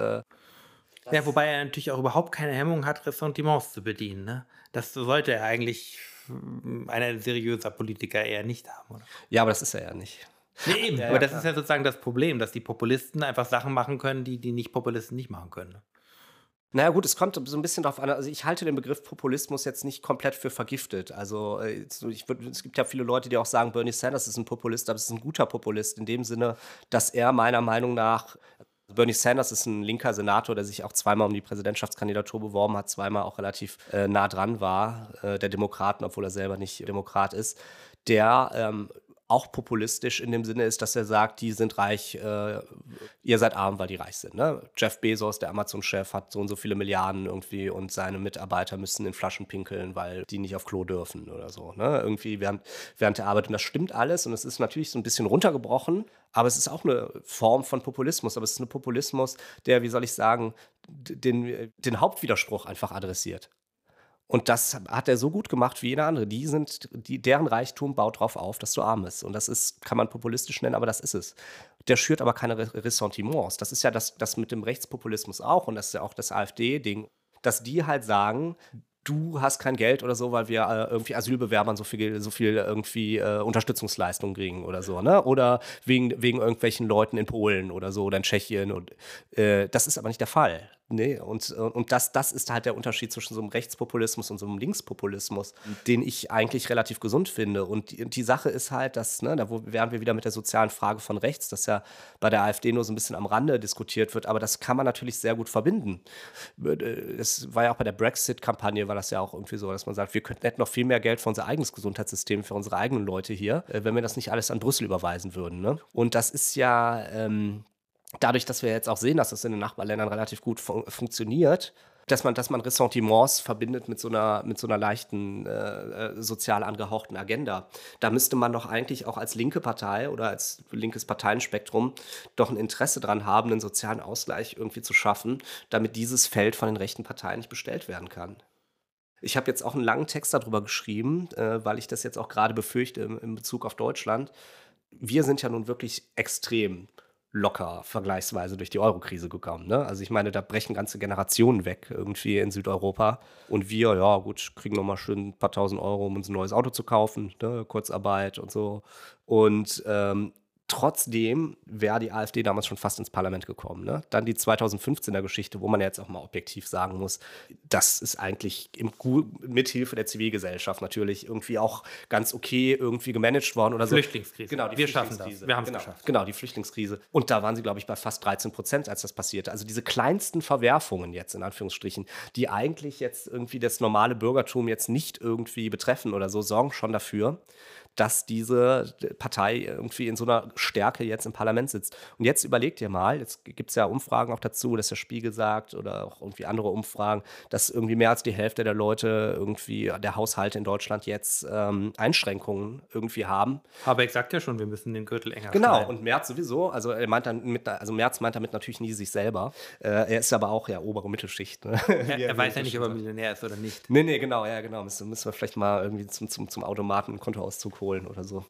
Ja, wobei er natürlich auch überhaupt keine Hemmung hat, Ressentiments zu bedienen. Ne? Das sollte er eigentlich ein seriöser Politiker eher nicht haben, oder? Ja, aber das ist er ja nicht. Nee, eben. Ja, aber das ist ja sozusagen das Problem, dass die Populisten einfach Sachen machen können, die die Nicht-Populisten nicht machen können. Ne? Naja gut, es kommt so ein bisschen darauf an, also ich halte den Begriff Populismus jetzt nicht komplett für vergiftet. Also es gibt ja viele Leute, die auch sagen, Bernie Sanders ist ein Populist, aber es ist ein guter Populist in dem Sinne, dass er meiner Meinung nach, Bernie Sanders ist ein linker Senator, der sich auch zweimal um die Präsidentschaftskandidatur beworben hat, zweimal auch relativ nah dran war, der Demokraten, obwohl er selber nicht Demokrat ist, der auch populistisch in dem Sinne ist, dass er sagt, die sind reich, ihr seid arm, weil die reich sind. Ne? Jeff Bezos, der Amazon-Chef, hat so und so viele Milliarden irgendwie und seine Mitarbeiter müssen in Flaschen pinkeln, weil die nicht auf Klo dürfen oder so. Ne? Irgendwie während der Arbeit. Und das stimmt alles und es ist natürlich so ein bisschen runtergebrochen, aber es ist auch eine Form von Populismus. Aber es ist ein Populismus, der, wie soll ich sagen, den Hauptwiderspruch einfach adressiert. Und das hat er so gut gemacht wie jeder andere. Deren Reichtum baut darauf auf, dass du arm bist. Und kann man populistisch nennen, aber das ist es. Der schürt aber keine Ressentiments. Das ist ja das mit dem Rechtspopulismus auch und das ist ja auch das AfD-Ding, dass die halt sagen, du hast kein Geld oder so, weil wir irgendwie Asylbewerbern so viel irgendwie Unterstützungsleistung kriegen oder so, ne? Oder wegen irgendwelchen Leuten in Polen oder so oder in Tschechien. Und das ist aber nicht der Fall. Nee, und das ist halt der Unterschied zwischen so einem Rechtspopulismus und so einem Linkspopulismus, den ich eigentlich relativ gesund finde. Und die Sache ist halt, dass, ne, wären wir wieder mit der sozialen Frage von rechts, das ja bei der AfD nur so ein bisschen am Rande diskutiert wird, aber das kann man natürlich sehr gut verbinden. Es war ja auch bei der Brexit-Kampagne, war das ja auch irgendwie so, dass man sagt, hätten noch viel mehr Geld für unser eigenes Gesundheitssystem, für unsere eigenen Leute hier, wenn wir das nicht alles an Brüssel überweisen würden. Ne? Und das ist ja dadurch, dass wir jetzt auch sehen, dass das in den Nachbarländern relativ gut funktioniert, dass man Ressentiments verbindet mit so einer leichten sozial angehauchten Agenda. Da müsste man doch eigentlich auch als linke Partei oder als linkes Parteienspektrum doch ein Interesse dran haben, einen sozialen Ausgleich irgendwie zu schaffen, damit dieses Feld von den rechten Parteien nicht bestellt werden kann. Ich habe jetzt auch einen langen Text darüber geschrieben, weil ich das jetzt auch gerade befürchte in Bezug auf Deutschland. Wir sind ja nun wirklich extrem locker vergleichsweise durch die Euro-Krise gekommen. Ne? Also ich meine, da brechen ganze Generationen weg irgendwie in Südeuropa. Und wir, ja gut, kriegen nochmal schön ein paar tausend Euro, um uns ein neues Auto zu kaufen, ne? Kurzarbeit und so. Und trotzdem wäre die AfD damals schon fast ins Parlament gekommen. Ne? Dann die 2015er Geschichte, wo man ja jetzt auch mal objektiv sagen muss, das ist eigentlich mithilfe der Zivilgesellschaft natürlich irgendwie auch ganz okay irgendwie gemanagt worden oder so. Flüchtlingskrise. Genau, die Wir schaffen Flüchtlingskrise. das. Wir haben es geschafft. Genau, die Flüchtlingskrise. Und da waren sie, glaube ich, bei fast 13%, als das passierte. Also diese kleinsten Verwerfungen jetzt, in Anführungsstrichen, die eigentlich jetzt irgendwie das normale Bürgertum jetzt nicht irgendwie betreffen oder so, sorgen schon dafür, dass diese Partei irgendwie in so einer Stärke jetzt im Parlament sitzt. Und jetzt überlegt ihr mal, jetzt gibt es ja Umfragen auch dazu, dass der Spiegel sagt oder auch irgendwie andere Umfragen, dass irgendwie mehr als die Hälfte der Leute irgendwie, der Haushalte in Deutschland jetzt Einschränkungen irgendwie haben. Habeck sagt ja schon, wir müssen den Gürtel enger Genau, schneiden. und Merz sowieso. Also Merz meint damit natürlich nie sich selber. Er ist aber auch ja obere Mittelschicht. Ne? Er weiß ja nicht, ob er Millionär ist oder nicht. Nee, genau. Müssen wir vielleicht mal irgendwie zum Automaten einen Kontoauszug holen oder so.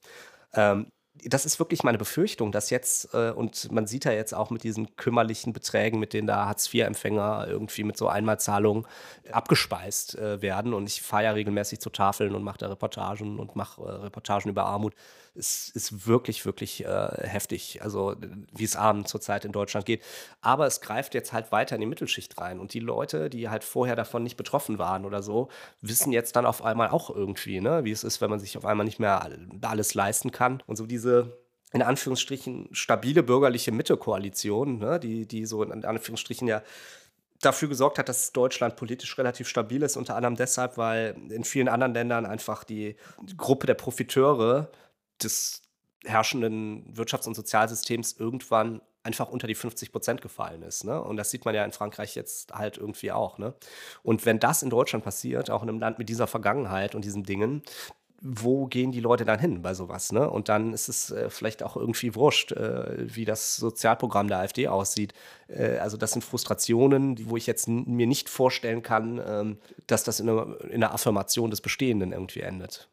Das ist wirklich meine Befürchtung, dass jetzt, und man sieht ja jetzt auch mit diesen kümmerlichen Beträgen, mit denen da Hartz-IV-Empfänger irgendwie mit so Einmalzahlungen abgespeist werden. Und ich fahre ja regelmäßig zu Tafeln und mache da Reportagen und mache Reportagen über Armut. Es ist wirklich, wirklich heftig, also wie es Armen zurzeit in Deutschland geht. Aber es greift jetzt halt weiter in die Mittelschicht rein. Und die Leute, die halt vorher davon nicht betroffen waren oder so, wissen jetzt dann auf einmal auch irgendwie, ne, wie es ist, wenn man sich auf einmal nicht mehr alles leisten kann. Und so diese, in Anführungsstrichen, stabile bürgerliche Mitte-Koalition, ne, die so in Anführungsstrichen ja dafür gesorgt hat, dass Deutschland politisch relativ stabil ist, unter anderem deshalb, weil in vielen anderen Ländern einfach die Gruppe der Profiteure des herrschenden Wirtschafts- und Sozialsystems irgendwann einfach unter die 50% gefallen ist. Ne? Und das sieht man ja in Frankreich jetzt halt irgendwie auch. Ne? Und wenn das in Deutschland passiert, auch in einem Land mit dieser Vergangenheit und diesen Dingen, wo gehen die Leute dann hin bei sowas? Ne? Und dann ist es vielleicht auch irgendwie wurscht, wie das Sozialprogramm der AfD aussieht. Also das sind Frustrationen, wo ich jetzt mir nicht vorstellen kann, dass das in einer Affirmation des Bestehenden irgendwie endet.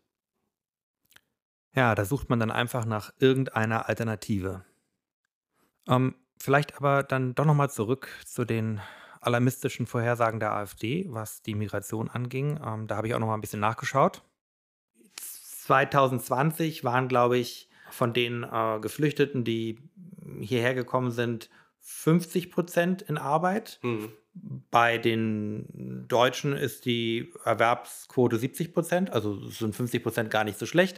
Ja, da sucht man dann einfach nach irgendeiner Alternative. Vielleicht aber dann doch nochmal zurück zu den alarmistischen Vorhersagen der AfD, was die Migration anging. Da habe ich auch nochmal ein bisschen nachgeschaut. 2020 waren, glaube ich, von den Geflüchteten, die hierher gekommen sind, 50% in Arbeit. Bei den Deutschen ist die Erwerbsquote 70%, also sind 50% gar nicht so schlecht.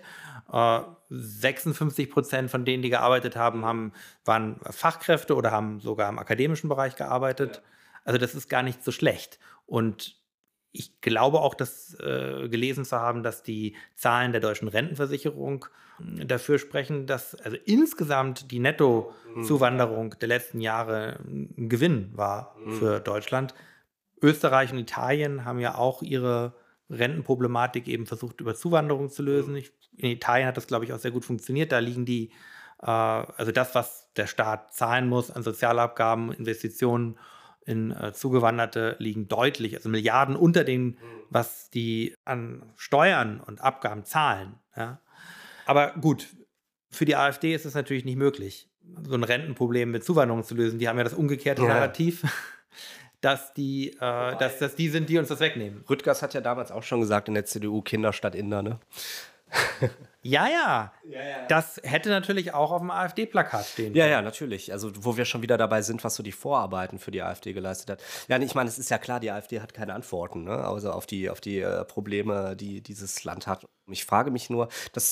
56% von denen, die gearbeitet haben, waren Fachkräfte oder haben sogar im akademischen Bereich gearbeitet. Also das ist gar nicht so schlecht. Und Ich glaube auch, gelesen zu haben, dass die Zahlen der deutschen Rentenversicherung dafür sprechen, dass also insgesamt die Nettozuwanderung der letzten Jahre ein Gewinn war für Deutschland. Österreich und Italien haben ja auch ihre Rentenproblematik eben versucht, über Zuwanderung zu lösen. In Italien hat das, glaube ich, auch sehr gut funktioniert. Da liegen also das, was der Staat zahlen muss an Sozialabgaben, Investitionen in Zugewanderte, liegen deutlich, also Milliarden unter dem, was die an Steuern und Abgaben zahlen. Ja. Aber gut, für die AfD ist es natürlich nicht möglich, so ein Rentenproblem mit Zuwanderung zu lösen. Die haben ja das umgekehrte Narrativ, dass die sind, die uns das wegnehmen. Rüttgers hat ja damals auch schon gesagt in der CDU, Kinder statt Inder, ne? Ja. Das hätte natürlich auch auf dem AfD-Plakat stehen können. Ja, natürlich. Also wo wir schon wieder dabei sind, was so die Vorarbeiten für die AfD geleistet hat. Ja, ich meine, es ist ja klar, die AfD hat keine Antworten, ne? Also auf die Probleme, die dieses Land hat. Ich frage mich nur,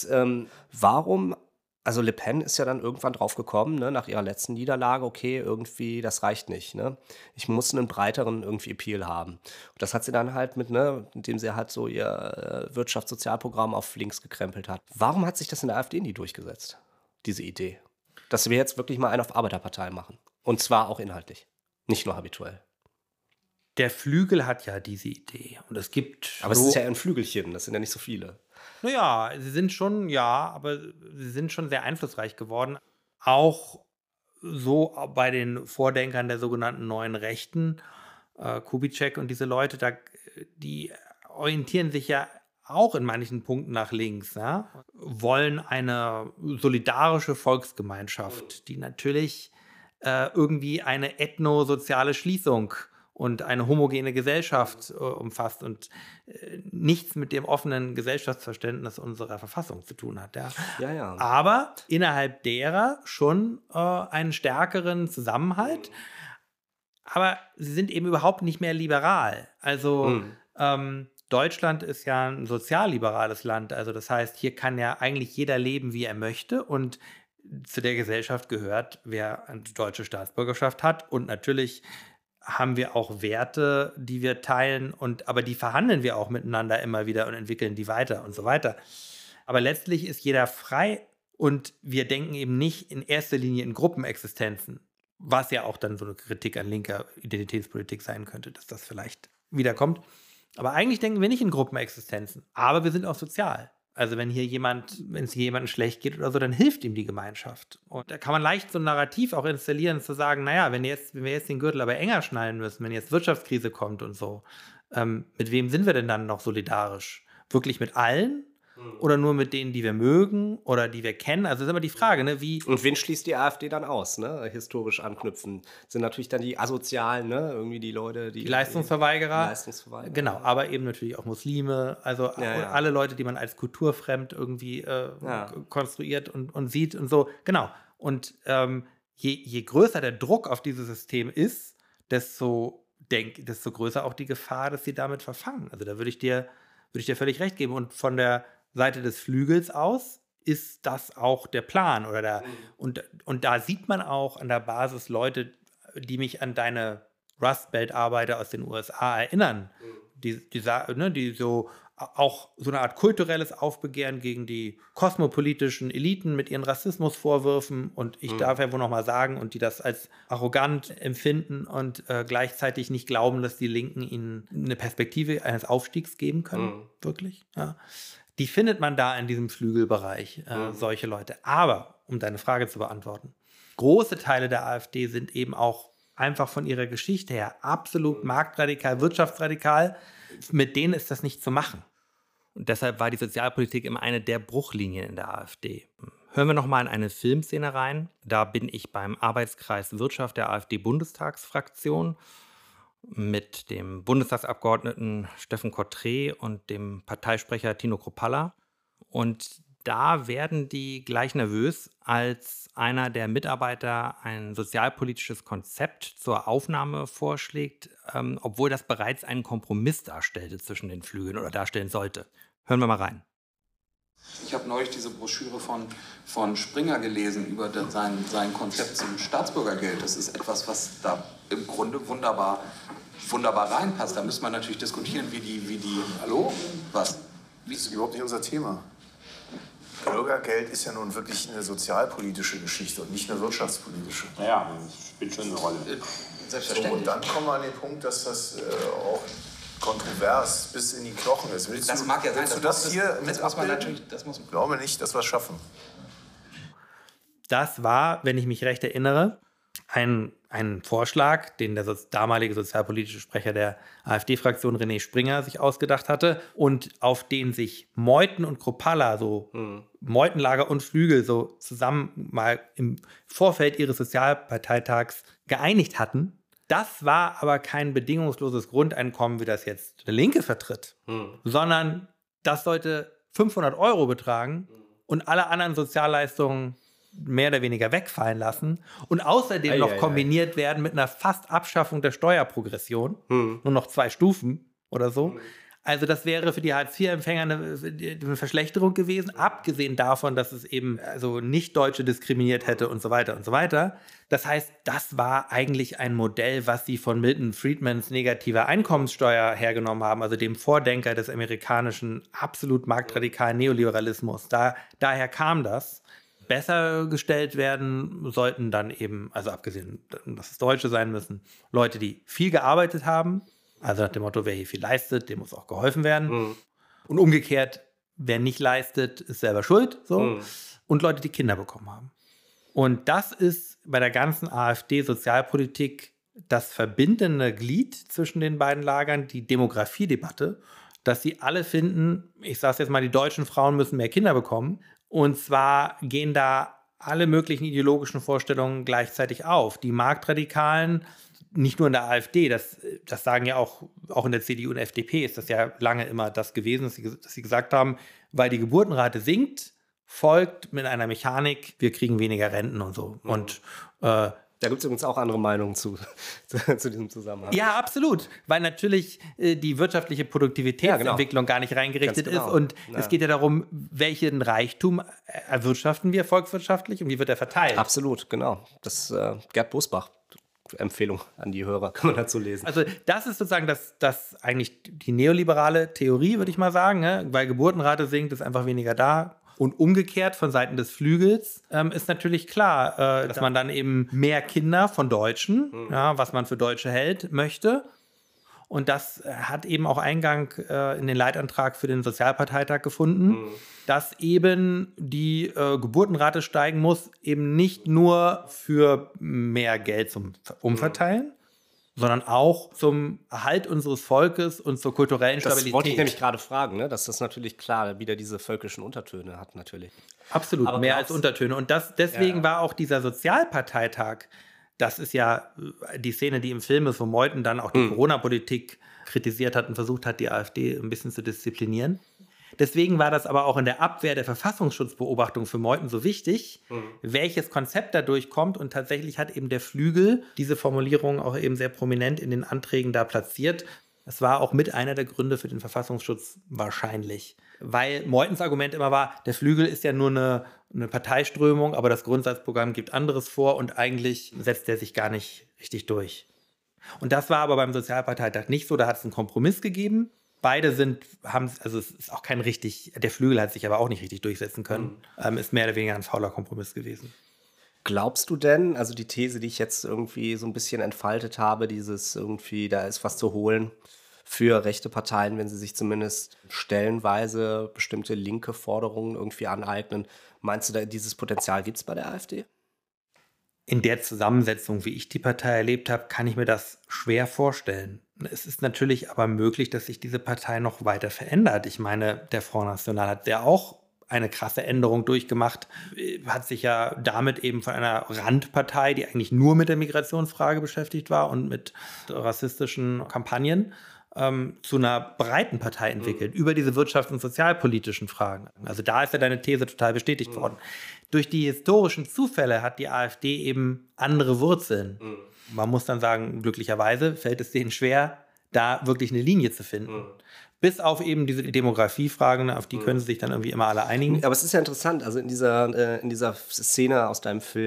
warum... Also Le Pen ist ja dann irgendwann drauf gekommen, ne, nach ihrer letzten Niederlage, okay, irgendwie, das reicht nicht, ne? Ich muss einen breiteren irgendwie Appeal haben. Und das hat sie dann halt indem sie halt so ihr Wirtschaftssozialprogramm auf links gekrempelt hat. Warum hat sich das in der AfD nie durchgesetzt, diese Idee? Dass wir jetzt wirklich mal einen auf Arbeiterpartei machen. Und zwar auch inhaltlich, nicht nur habituell. Der Flügel hat ja diese Idee. Und es gibt. Aber es ist ja ein Flügelchen, das sind ja nicht so viele. Naja, aber sie sind schon sehr einflussreich geworden. Auch so bei den Vordenkern der sogenannten neuen Rechten, Kubitschek und diese Leute, die orientieren sich ja auch in manchen Punkten nach links, ja? Wollen eine solidarische Volksgemeinschaft, die natürlich irgendwie eine ethnosoziale Schließung und eine homogene Gesellschaft umfasst und nichts mit dem offenen Gesellschaftsverständnis unserer Verfassung zu tun hat. Ja. Aber innerhalb derer schon einen stärkeren Zusammenhalt. Aber sie sind eben überhaupt nicht mehr liberal. Also Deutschland ist ja ein sozialliberales Land. Also das heißt, hier kann ja eigentlich jeder leben, wie er möchte. Und zu der Gesellschaft gehört, wer eine deutsche Staatsbürgerschaft hat. Und natürlich haben wir auch Werte, die wir teilen, aber die verhandeln wir auch miteinander immer wieder und entwickeln die weiter und so weiter. Aber letztlich ist jeder frei und wir denken eben nicht in erster Linie in Gruppenexistenzen, was ja auch dann so eine Kritik an linker Identitätspolitik sein könnte, dass das vielleicht wiederkommt. Aber eigentlich denken wir nicht in Gruppenexistenzen, aber wir sind auch sozial. Also wenn es hier jemandem schlecht geht oder so, dann hilft ihm die Gemeinschaft. Und da kann man leicht so ein Narrativ auch installieren, zu sagen, naja, wenn wir jetzt den Gürtel aber enger schnallen müssen, wenn jetzt Wirtschaftskrise kommt und so, mit wem sind wir denn dann noch solidarisch? Wirklich mit allen? Oder nur mit denen, die wir mögen oder die wir kennen? Also das ist immer die Frage, ne? Und wen schließt die AfD dann aus, ne? Historisch anknüpfen. Sind natürlich dann die Asozialen, ne? Irgendwie die Leute, die Leistungsverweigerer. Genau, aber eben natürlich auch Muslime, also alle Leute, die man als kulturfremd irgendwie konstruiert und sieht und so. Genau. Und je größer der Druck auf dieses System ist, desto größer auch die Gefahr, dass sie damit verfangen. Also da würde ich dir völlig recht geben. Und von der Seite des Flügels aus ist das auch der Plan. Und da sieht man auch an der Basis Leute, die mich an deine Rust Belt-Arbeiter aus den USA erinnern, die so auch so eine Art kulturelles Aufbegehren gegen die kosmopolitischen Eliten mit ihren Rassismusvorwürfen und ich darf ja wohl noch mal sagen, und die das als arrogant empfinden und gleichzeitig nicht glauben, dass die Linken ihnen eine Perspektive eines Aufstiegs geben können. Wirklich. Ja. Die findet man da in diesem Flügelbereich, solche Leute. Aber, um deine Frage zu beantworten, große Teile der AfD sind eben auch einfach von ihrer Geschichte her absolut marktradikal, wirtschaftsradikal. Mit denen ist das nicht zu machen. Und deshalb war die Sozialpolitik immer eine der Bruchlinien in der AfD. Hören wir noch mal in eine Filmszene rein. Da bin ich beim Arbeitskreis Wirtschaft der AfD-Bundestagsfraktion mit dem Bundestagsabgeordneten Steffen Kottré und dem Parteisprecher Tino Kruppalla. Und da werden die gleich nervös, als einer der Mitarbeiter ein sozialpolitisches Konzept zur Aufnahme vorschlägt, obwohl das bereits einen Kompromiss darstellte zwischen den Flügeln oder darstellen sollte. Hören wir mal rein. Ich habe neulich diese Broschüre von Springer gelesen über sein Konzept zum Staatsbürgergeld. Das ist etwas, was da im Grunde wunderbar wunderbar reinpasst. Da müsste man natürlich diskutieren, wie die. Hallo? Was? Das ist überhaupt nicht unser Thema. Bürgergeld ist ja nun wirklich eine sozialpolitische Geschichte und nicht eine wirtschaftspolitische. Ja, das spielt schon eine Rolle. So, und dann kommen wir an den Punkt, dass das auch kontrovers bis in die Knochen ist. Das mag ja sein. Willst du das hier mit muss man abbilden? natürlich. Ich glaube nicht, dass wir es schaffen. Das war, wenn ich mich recht erinnere, ein Vorschlag, den der damalige sozialpolitische Sprecher der AfD-Fraktion René Springer sich ausgedacht hatte und auf den sich Meuthen und Kruppalla, so Meutenlager und Flügel, so zusammen mal im Vorfeld ihres Sozialparteitags geeinigt hatten. Das war aber kein bedingungsloses Grundeinkommen, wie das jetzt eine Linke vertritt, sondern das sollte 500 € betragen und alle anderen Sozialleistungen mehr oder weniger wegfallen lassen und außerdem noch kombiniert werden mit einer fast Abschaffung der Steuerprogression, nur noch 2 Stufen oder so. Also das wäre für die Hartz-IV-Empfänger eine Verschlechterung gewesen, abgesehen davon, dass es eben also Nicht-Deutsche diskriminiert hätte und so weiter und so weiter. Das heißt, das war eigentlich ein Modell, was sie von Milton Friedmans negativer Einkommenssteuer hergenommen haben, also dem Vordenker des amerikanischen absolut marktradikalen Neoliberalismus. Daher kam das. Besser gestellt werden sollten dann eben, also abgesehen, dass es Deutsche sein müssen, Leute, die viel gearbeitet haben, also nach dem Motto, wer hier viel leistet, dem muss auch geholfen werden. Und umgekehrt, wer nicht leistet, ist selber schuld. So. Und Leute, die Kinder bekommen haben. Und das ist bei der ganzen AfD-Sozialpolitik das verbindende Glied zwischen den beiden Lagern, die Demografiedebatte, dass sie alle finden, ich sage jetzt mal, die deutschen Frauen müssen mehr Kinder bekommen. Und zwar gehen da alle möglichen ideologischen Vorstellungen gleichzeitig auf. Die Marktradikalen, nicht nur in der AfD, das sagen ja auch in der CDU und FDP ist das ja lange immer das gewesen, dass sie gesagt haben, weil die Geburtenrate sinkt, folgt mit einer Mechanik, wir kriegen weniger Renten und so. Und da gibt es übrigens auch andere Meinungen zu diesem Zusammenhang. Ja, absolut, weil natürlich die wirtschaftliche Produktivitätsentwicklung gar nicht reingerichtet ist und es geht ja darum, welchen Reichtum erwirtschaften wir volkswirtschaftlich und wie wird er verteilt. Absolut, genau. Das Gerd Bosbach. Empfehlung an die Hörer, kann man dazu lesen. Also das ist sozusagen das eigentlich die neoliberale Theorie, würde ich mal sagen, ne? Weil Geburtenrate sinkt, ist einfach weniger da. Und umgekehrt von Seiten des Flügels ist natürlich klar, dass man dann eben mehr Kinder von Deutschen, ja, was man für Deutsche hält, möchte. Und das hat eben auch Eingang in den Leitantrag für den Sozialparteitag gefunden, dass eben die Geburtenrate steigen muss, eben nicht nur für mehr Geld zum Umverteilen, sondern auch zum Erhalt unseres Volkes und zur kulturellen Stabilität. Das wollte ich nämlich gerade fragen, ne? Dass das natürlich klar wieder diese völkischen Untertöne hat natürlich. Absolut, aber mehr als Untertöne. Und deswegen war auch dieser Sozialparteitag, das ist ja die Szene, die im Film ist, wo Meuthen dann auch die Corona-Politik kritisiert hat und versucht hat, die AfD ein bisschen zu disziplinieren. Deswegen war das aber auch in der Abwehr der Verfassungsschutzbeobachtung für Meuthen so wichtig, welches Konzept da durchkommt. Und tatsächlich hat eben der Flügel diese Formulierung auch eben sehr prominent in den Anträgen da platziert. Das war auch mit einer der Gründe für den Verfassungsschutz wahrscheinlich. Weil Meuthens Argument immer war, der Flügel ist ja nur eine Parteiströmung, aber das Grundsatzprogramm gibt anderes vor und eigentlich setzt er sich gar nicht richtig durch. Und das war aber beim Sozialparteitag nicht so, da hat es einen Kompromiss gegeben. Beide also es ist auch der Flügel hat sich aber auch nicht richtig durchsetzen können, ist mehr oder weniger ein fauler Kompromiss gewesen. Glaubst du denn, also die These, die ich jetzt irgendwie so ein bisschen entfaltet habe, dieses irgendwie, da ist was zu holen für rechte Parteien, wenn sie sich zumindest stellenweise bestimmte linke Forderungen irgendwie aneignen. Meinst du, dieses Potenzial gibt es bei der AfD? In der Zusammensetzung, wie ich die Partei erlebt habe, kann ich mir das schwer vorstellen. Es ist natürlich aber möglich, dass sich diese Partei noch weiter verändert. Ich meine, der Front National hat ja auch eine krasse Änderung durchgemacht, hat sich ja damit eben von einer Randpartei, die eigentlich nur mit der Migrationsfrage beschäftigt war und mit rassistischen Kampagnen, zu einer breiten Partei entwickelt, über diese wirtschafts- und sozialpolitischen Fragen. Also da ist ja deine These total bestätigt worden. Durch die historischen Zufälle hat die AfD eben andere Wurzeln. Man muss dann sagen, glücklicherweise fällt es denen schwer, da wirklich eine Linie zu finden. Bis auf eben diese Demografiefragen, auf die können sie sich dann irgendwie immer alle einigen. Aber es ist ja interessant, also in dieser Szene aus deinem Film,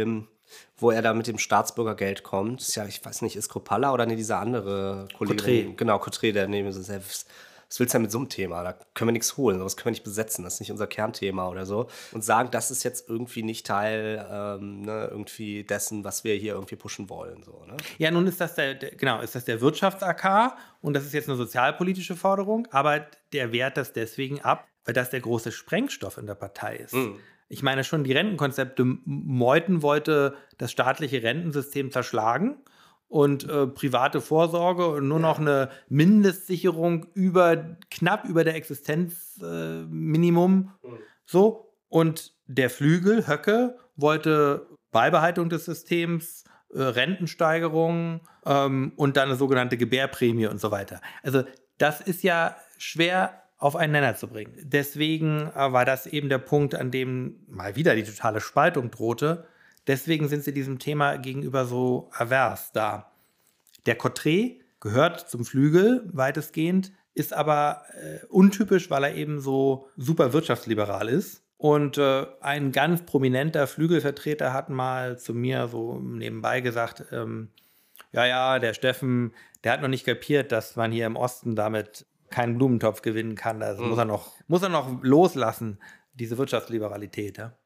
Wo er da mit dem Staatsbürgergeld kommt. Ist ja, ich weiß nicht, ist Kropalla oder nee, dieser andere Kollege? Cotré. Genau, Cotré, der neben uns ist. Was willst du denn mit so einem Thema? Da können wir nichts holen, sowas können wir nicht besetzen, das ist nicht unser Kernthema oder so. Und sagen, das ist jetzt irgendwie nicht Teil irgendwie dessen, was wir hier irgendwie pushen wollen. So, ne? Ja, nun ist das ist das der Wirtschafts-AK und das ist jetzt eine sozialpolitische Forderung, aber der wehrt das deswegen ab, weil das der große Sprengstoff in der Partei ist. Ich meine schon, die Rentenkonzepte, Meuthen wollte das staatliche Rentensystem zerschlagen und private Vorsorge und nur noch eine Mindestsicherung knapp über der Existenzminimum. So. Und der Flügel, Höcke, wollte Beibehaltung des Systems, Rentensteigerung und dann eine sogenannte Gebärprämie und so weiter. Also das ist ja schwer auf einen Nenner zu bringen. Deswegen war das eben der Punkt, an dem mal wieder die totale Spaltung drohte. Deswegen sind sie diesem Thema gegenüber so avers da. Der Cotré gehört zum Flügel weitestgehend, ist aber untypisch, weil er eben so super wirtschaftsliberal ist. Und ein ganz prominenter Flügelvertreter hat mal zu mir so nebenbei gesagt, der Steffen, der hat noch nicht kapiert, dass man hier im Osten damit keinen Blumentopf gewinnen kann. Also muss er noch loslassen, diese Wirtschaftsliberalität. Ja?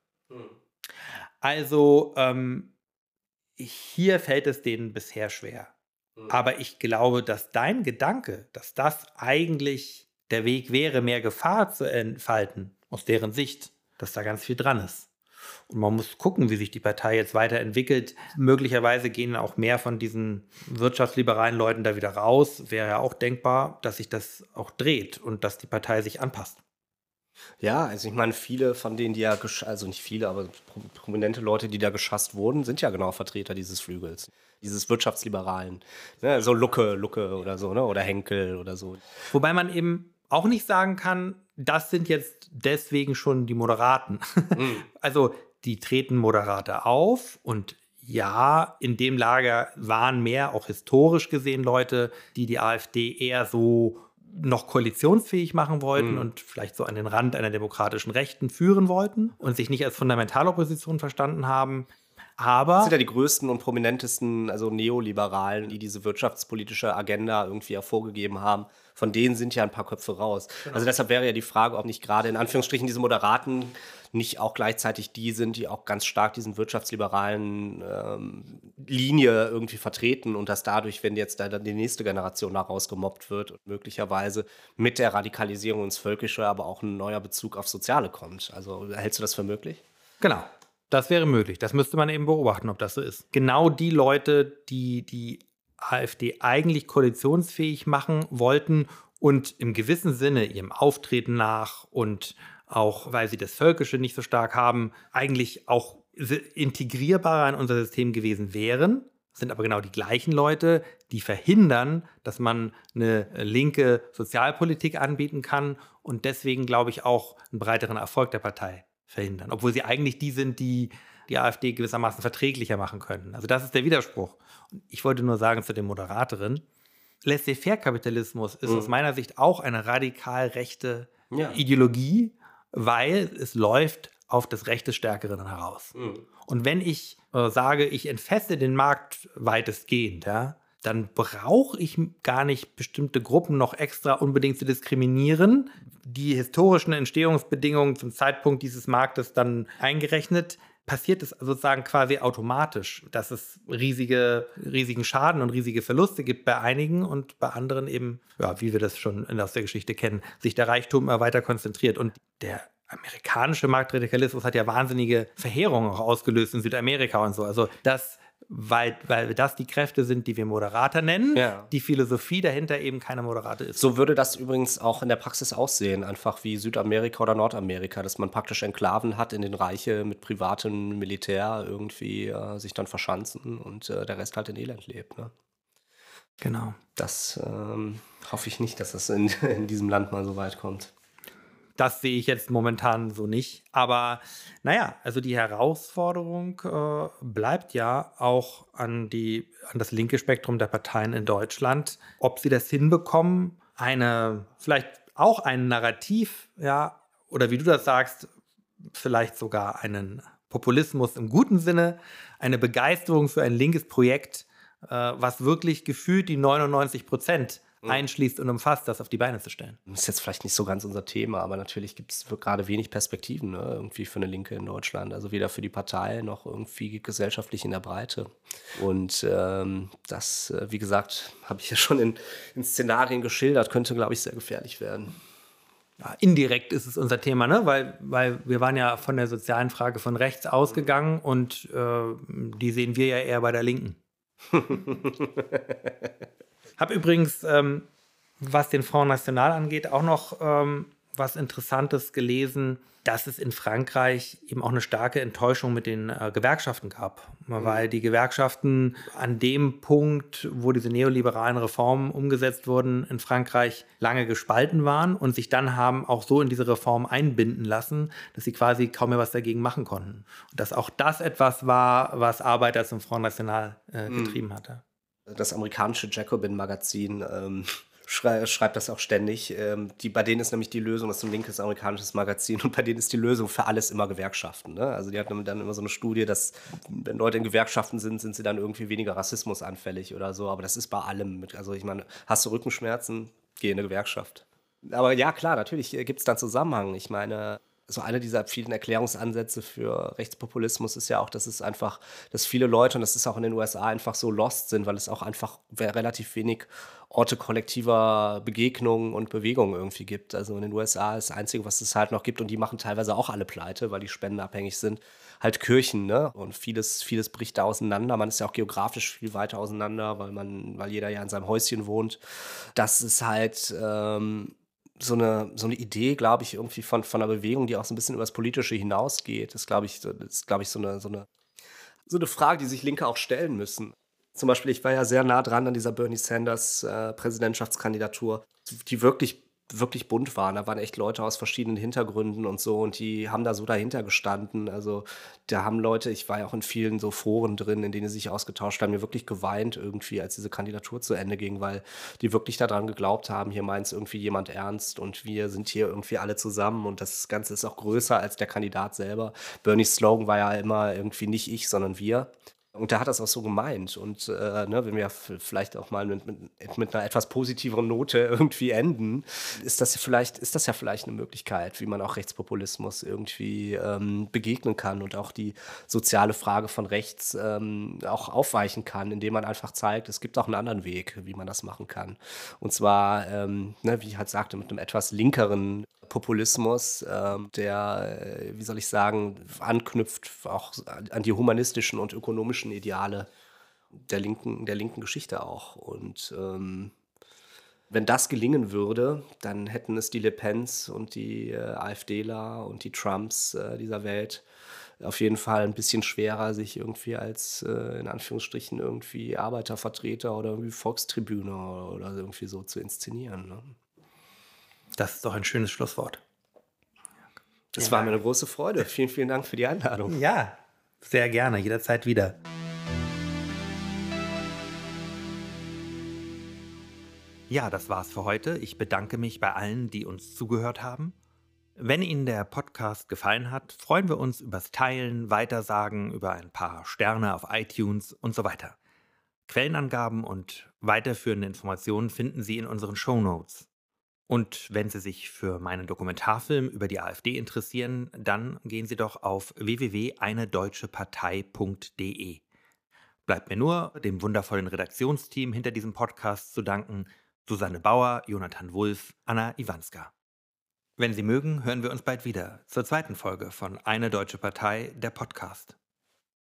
Also hier fällt es denen bisher schwer. Aber ich glaube, dass dein Gedanke, dass das eigentlich der Weg wäre, mehr Gefahr zu entfalten, aus deren Sicht, dass da ganz viel dran ist. Und man muss gucken, wie sich die Partei jetzt weiterentwickelt. Möglicherweise gehen auch mehr von diesen wirtschaftsliberalen Leuten da wieder raus. Wäre ja auch denkbar, dass sich das auch dreht und dass die Partei sich anpasst. Ja, also ich meine, viele von denen, die ja, also nicht viele, aber prominente Leute, die da geschasst wurden, sind ja genau Vertreter dieses Flügels, dieses Wirtschaftsliberalen. Ne? So Lucke oder so, ne? Oder Henkel oder so. Wobei man eben auch nicht sagen kann, das sind jetzt deswegen schon die Moderaten. Also die treten moderater auf und ja, in dem Lager waren mehr, auch historisch gesehen, Leute, die AfD eher so noch koalitionsfähig machen wollten und vielleicht so an den Rand einer demokratischen Rechten führen wollten und sich nicht als Fundamentalopposition verstanden haben. Aber das sind ja die größten und prominentesten, also Neoliberalen, die diese wirtschaftspolitische Agenda irgendwie hervorgegeben haben. Von denen sind ja ein paar Köpfe raus. Genau. Also deshalb wäre ja die Frage, ob nicht gerade in Anführungsstrichen diese Moderaten nicht auch gleichzeitig die sind, die auch ganz stark diesen wirtschaftsliberalen Linie irgendwie vertreten und dass dadurch, wenn jetzt da dann die nächste Generation da rausgemobbt wird und möglicherweise mit der Radikalisierung ins Völkische aber auch ein neuer Bezug auf Soziale kommt. Also hältst du das für möglich? Genau. Das wäre möglich. Das müsste man eben beobachten, ob das so ist. Genau die Leute, die AfD eigentlich koalitionsfähig machen wollten und im gewissen Sinne ihrem Auftreten nach und auch, weil sie das Völkische nicht so stark haben, eigentlich auch integrierbarer in unser System gewesen wären, sind aber genau die gleichen Leute, die verhindern, dass man eine linke Sozialpolitik anbieten kann und deswegen, glaube ich, auch einen breiteren Erfolg der Partei verhindern. Obwohl sie eigentlich die sind, die AfD gewissermaßen verträglicher machen können. Also das ist der Widerspruch. Und ich wollte nur sagen zu der Moderaterin, Laissez-faire-Kapitalismus ist aus meiner Sicht auch eine radikal rechte Ideologie, weil es läuft auf das Recht des Stärkeren heraus. Und wenn ich sage, ich entfesse den Markt weitestgehend, dann brauche ich gar nicht bestimmte Gruppen noch extra unbedingt zu diskriminieren. Die historischen Entstehungsbedingungen zum Zeitpunkt dieses Marktes dann eingerechnet, passiert es sozusagen quasi automatisch, dass es riesigen Schaden und riesige Verluste gibt bei einigen und bei anderen eben, wie wir das schon aus der Geschichte kennen, sich der Reichtum immer weiter konzentriert. Und der amerikanische Marktradikalismus hat ja wahnsinnige Verheerungen auch ausgelöst in Südamerika und so. Also weil das die Kräfte sind, die wir Moderater nennen, die Philosophie dahinter eben keine Moderate ist. So würde das übrigens auch in der Praxis aussehen, einfach wie Südamerika oder Nordamerika, dass man praktisch Enklaven hat, in den Reiche mit privatem Militär irgendwie sich dann verschanzen und der Rest halt in Elend lebt. Ne? Genau. Das hoffe ich nicht, dass das in diesem Land mal so weit kommt. Das sehe ich jetzt momentan so nicht. Aber naja, also die Herausforderung bleibt ja auch an das linke Spektrum der Parteien in Deutschland, ob sie das hinbekommen, vielleicht auch ein Narrativ, oder wie du das sagst, vielleicht sogar einen Populismus im guten Sinne, eine Begeisterung für ein linkes Projekt, was wirklich gefühlt die 99% einschließt und umfasst, das auf die Beine zu stellen. Das ist jetzt vielleicht nicht so ganz unser Thema, aber natürlich gibt es gerade wenig Perspektiven, ne, irgendwie für eine Linke in Deutschland. Also weder für die Partei noch irgendwie gesellschaftlich in der Breite. Und das, wie gesagt, habe ich ja schon in Szenarien geschildert, könnte, glaube ich, sehr gefährlich werden. Ja, indirekt ist es unser Thema, ne? Weil wir waren ja von der sozialen Frage von rechts ausgegangen und die sehen wir ja eher bei der Linken. Habe übrigens, was den Front National angeht, auch noch was Interessantes gelesen, dass es in Frankreich eben auch eine starke Enttäuschung mit den Gewerkschaften gab. Weil die Gewerkschaften an dem Punkt, wo diese neoliberalen Reformen umgesetzt wurden, in Frankreich lange gespalten waren und sich dann haben auch so in diese Reform einbinden lassen, dass sie quasi kaum mehr was dagegen machen konnten. Und dass auch das etwas war, was Arbeiter zum Front National getrieben hatte. Das amerikanische Jacobin-Magazin schreibt das auch ständig. Bei denen ist nämlich die Lösung, das ist ein linkes amerikanisches Magazin, und bei denen ist die Lösung für alles immer Gewerkschaften. Ne? Also die hatten dann immer so eine Studie, dass wenn Leute in Gewerkschaften sind sie dann irgendwie weniger rassismusanfällig oder so. Aber das ist bei allem. Also ich meine, hast du Rückenschmerzen, geh in eine Gewerkschaft. Aber ja, klar, natürlich gibt es da einen Zusammenhang. Ich meine, so einer dieser vielen Erklärungsansätze für Rechtspopulismus ist ja auch, dass viele Leute, und das ist auch in den USA, einfach so lost sind, weil es auch einfach relativ wenig Orte kollektiver Begegnungen und Bewegungen irgendwie gibt. Also in den USA ist das Einzige, was es halt noch gibt, und die machen teilweise auch alle pleite, weil die spendenabhängig sind, halt Kirchen, ne? Und vieles bricht da auseinander. Man ist ja auch geografisch viel weiter auseinander, weil jeder ja in seinem Häuschen wohnt. Das ist halt so eine Idee, glaube ich, irgendwie von einer Bewegung, die auch so ein bisschen über das Politische hinausgeht. Das ist, glaube ich, so eine Frage, die sich Linke auch stellen müssen. Zum Beispiel, ich war ja sehr nah dran an dieser Bernie Sanders Präsidentschaftskandidatur, die wirklich bunt waren. Da waren echt Leute aus verschiedenen Hintergründen und so, und die haben da so dahinter gestanden. Also da haben Leute, ich war ja auch in vielen so Foren drin, in denen sie sich ausgetauscht haben, mir wirklich geweint irgendwie, als diese Kandidatur zu Ende ging, weil die wirklich daran geglaubt haben, hier meint es irgendwie jemand ernst und wir sind hier irgendwie alle zusammen, und das Ganze ist auch größer als der Kandidat selber. Bernies Slogan war ja immer irgendwie nicht ich, sondern wir. Und der hat das auch so gemeint. Und wenn wir vielleicht auch mal mit einer etwas positiveren Note irgendwie enden, ist das ja vielleicht eine Möglichkeit, wie man auch Rechtspopulismus irgendwie begegnen kann und auch die soziale Frage von rechts auch aufweichen kann, indem man einfach zeigt, es gibt auch einen anderen Weg, wie man das machen kann. Und zwar, wie ich halt sagte, mit einem etwas linkeren Populismus, der, wie soll ich sagen, anknüpft auch an die humanistischen und ökonomischen Ideale der linken Geschichte auch. Und wenn das gelingen würde, dann hätten es die Le Pens und die AfDler und die Trumps dieser Welt auf jeden Fall ein bisschen schwerer, sich irgendwie als, in Anführungsstrichen, irgendwie Arbeitervertreter oder irgendwie Volkstribüne oder irgendwie so zu inszenieren. Ne? Das ist doch ein schönes Schlusswort. Das war mir eine große Freude. Vielen, vielen Dank für die Einladung. Ja, sehr gerne, jederzeit wieder. Ja, das war's für heute. Ich bedanke mich bei allen, die uns zugehört haben. Wenn Ihnen der Podcast gefallen hat, freuen wir uns übers Teilen, Weitersagen, über ein paar Sterne auf iTunes und so weiter. Quellenangaben und weiterführende Informationen finden Sie in unseren Shownotes. Und wenn Sie sich für meinen Dokumentarfilm über die AfD interessieren, dann gehen Sie doch auf www.einedeutschepartei.de. Bleibt mir nur, dem wundervollen Redaktionsteam hinter diesem Podcast zu danken: Susanne Bauer, Jonathan Wulff, Anna Iwanska. Wenn Sie mögen, hören wir uns bald wieder zur zweiten Folge von Eine Deutsche Partei, der Podcast.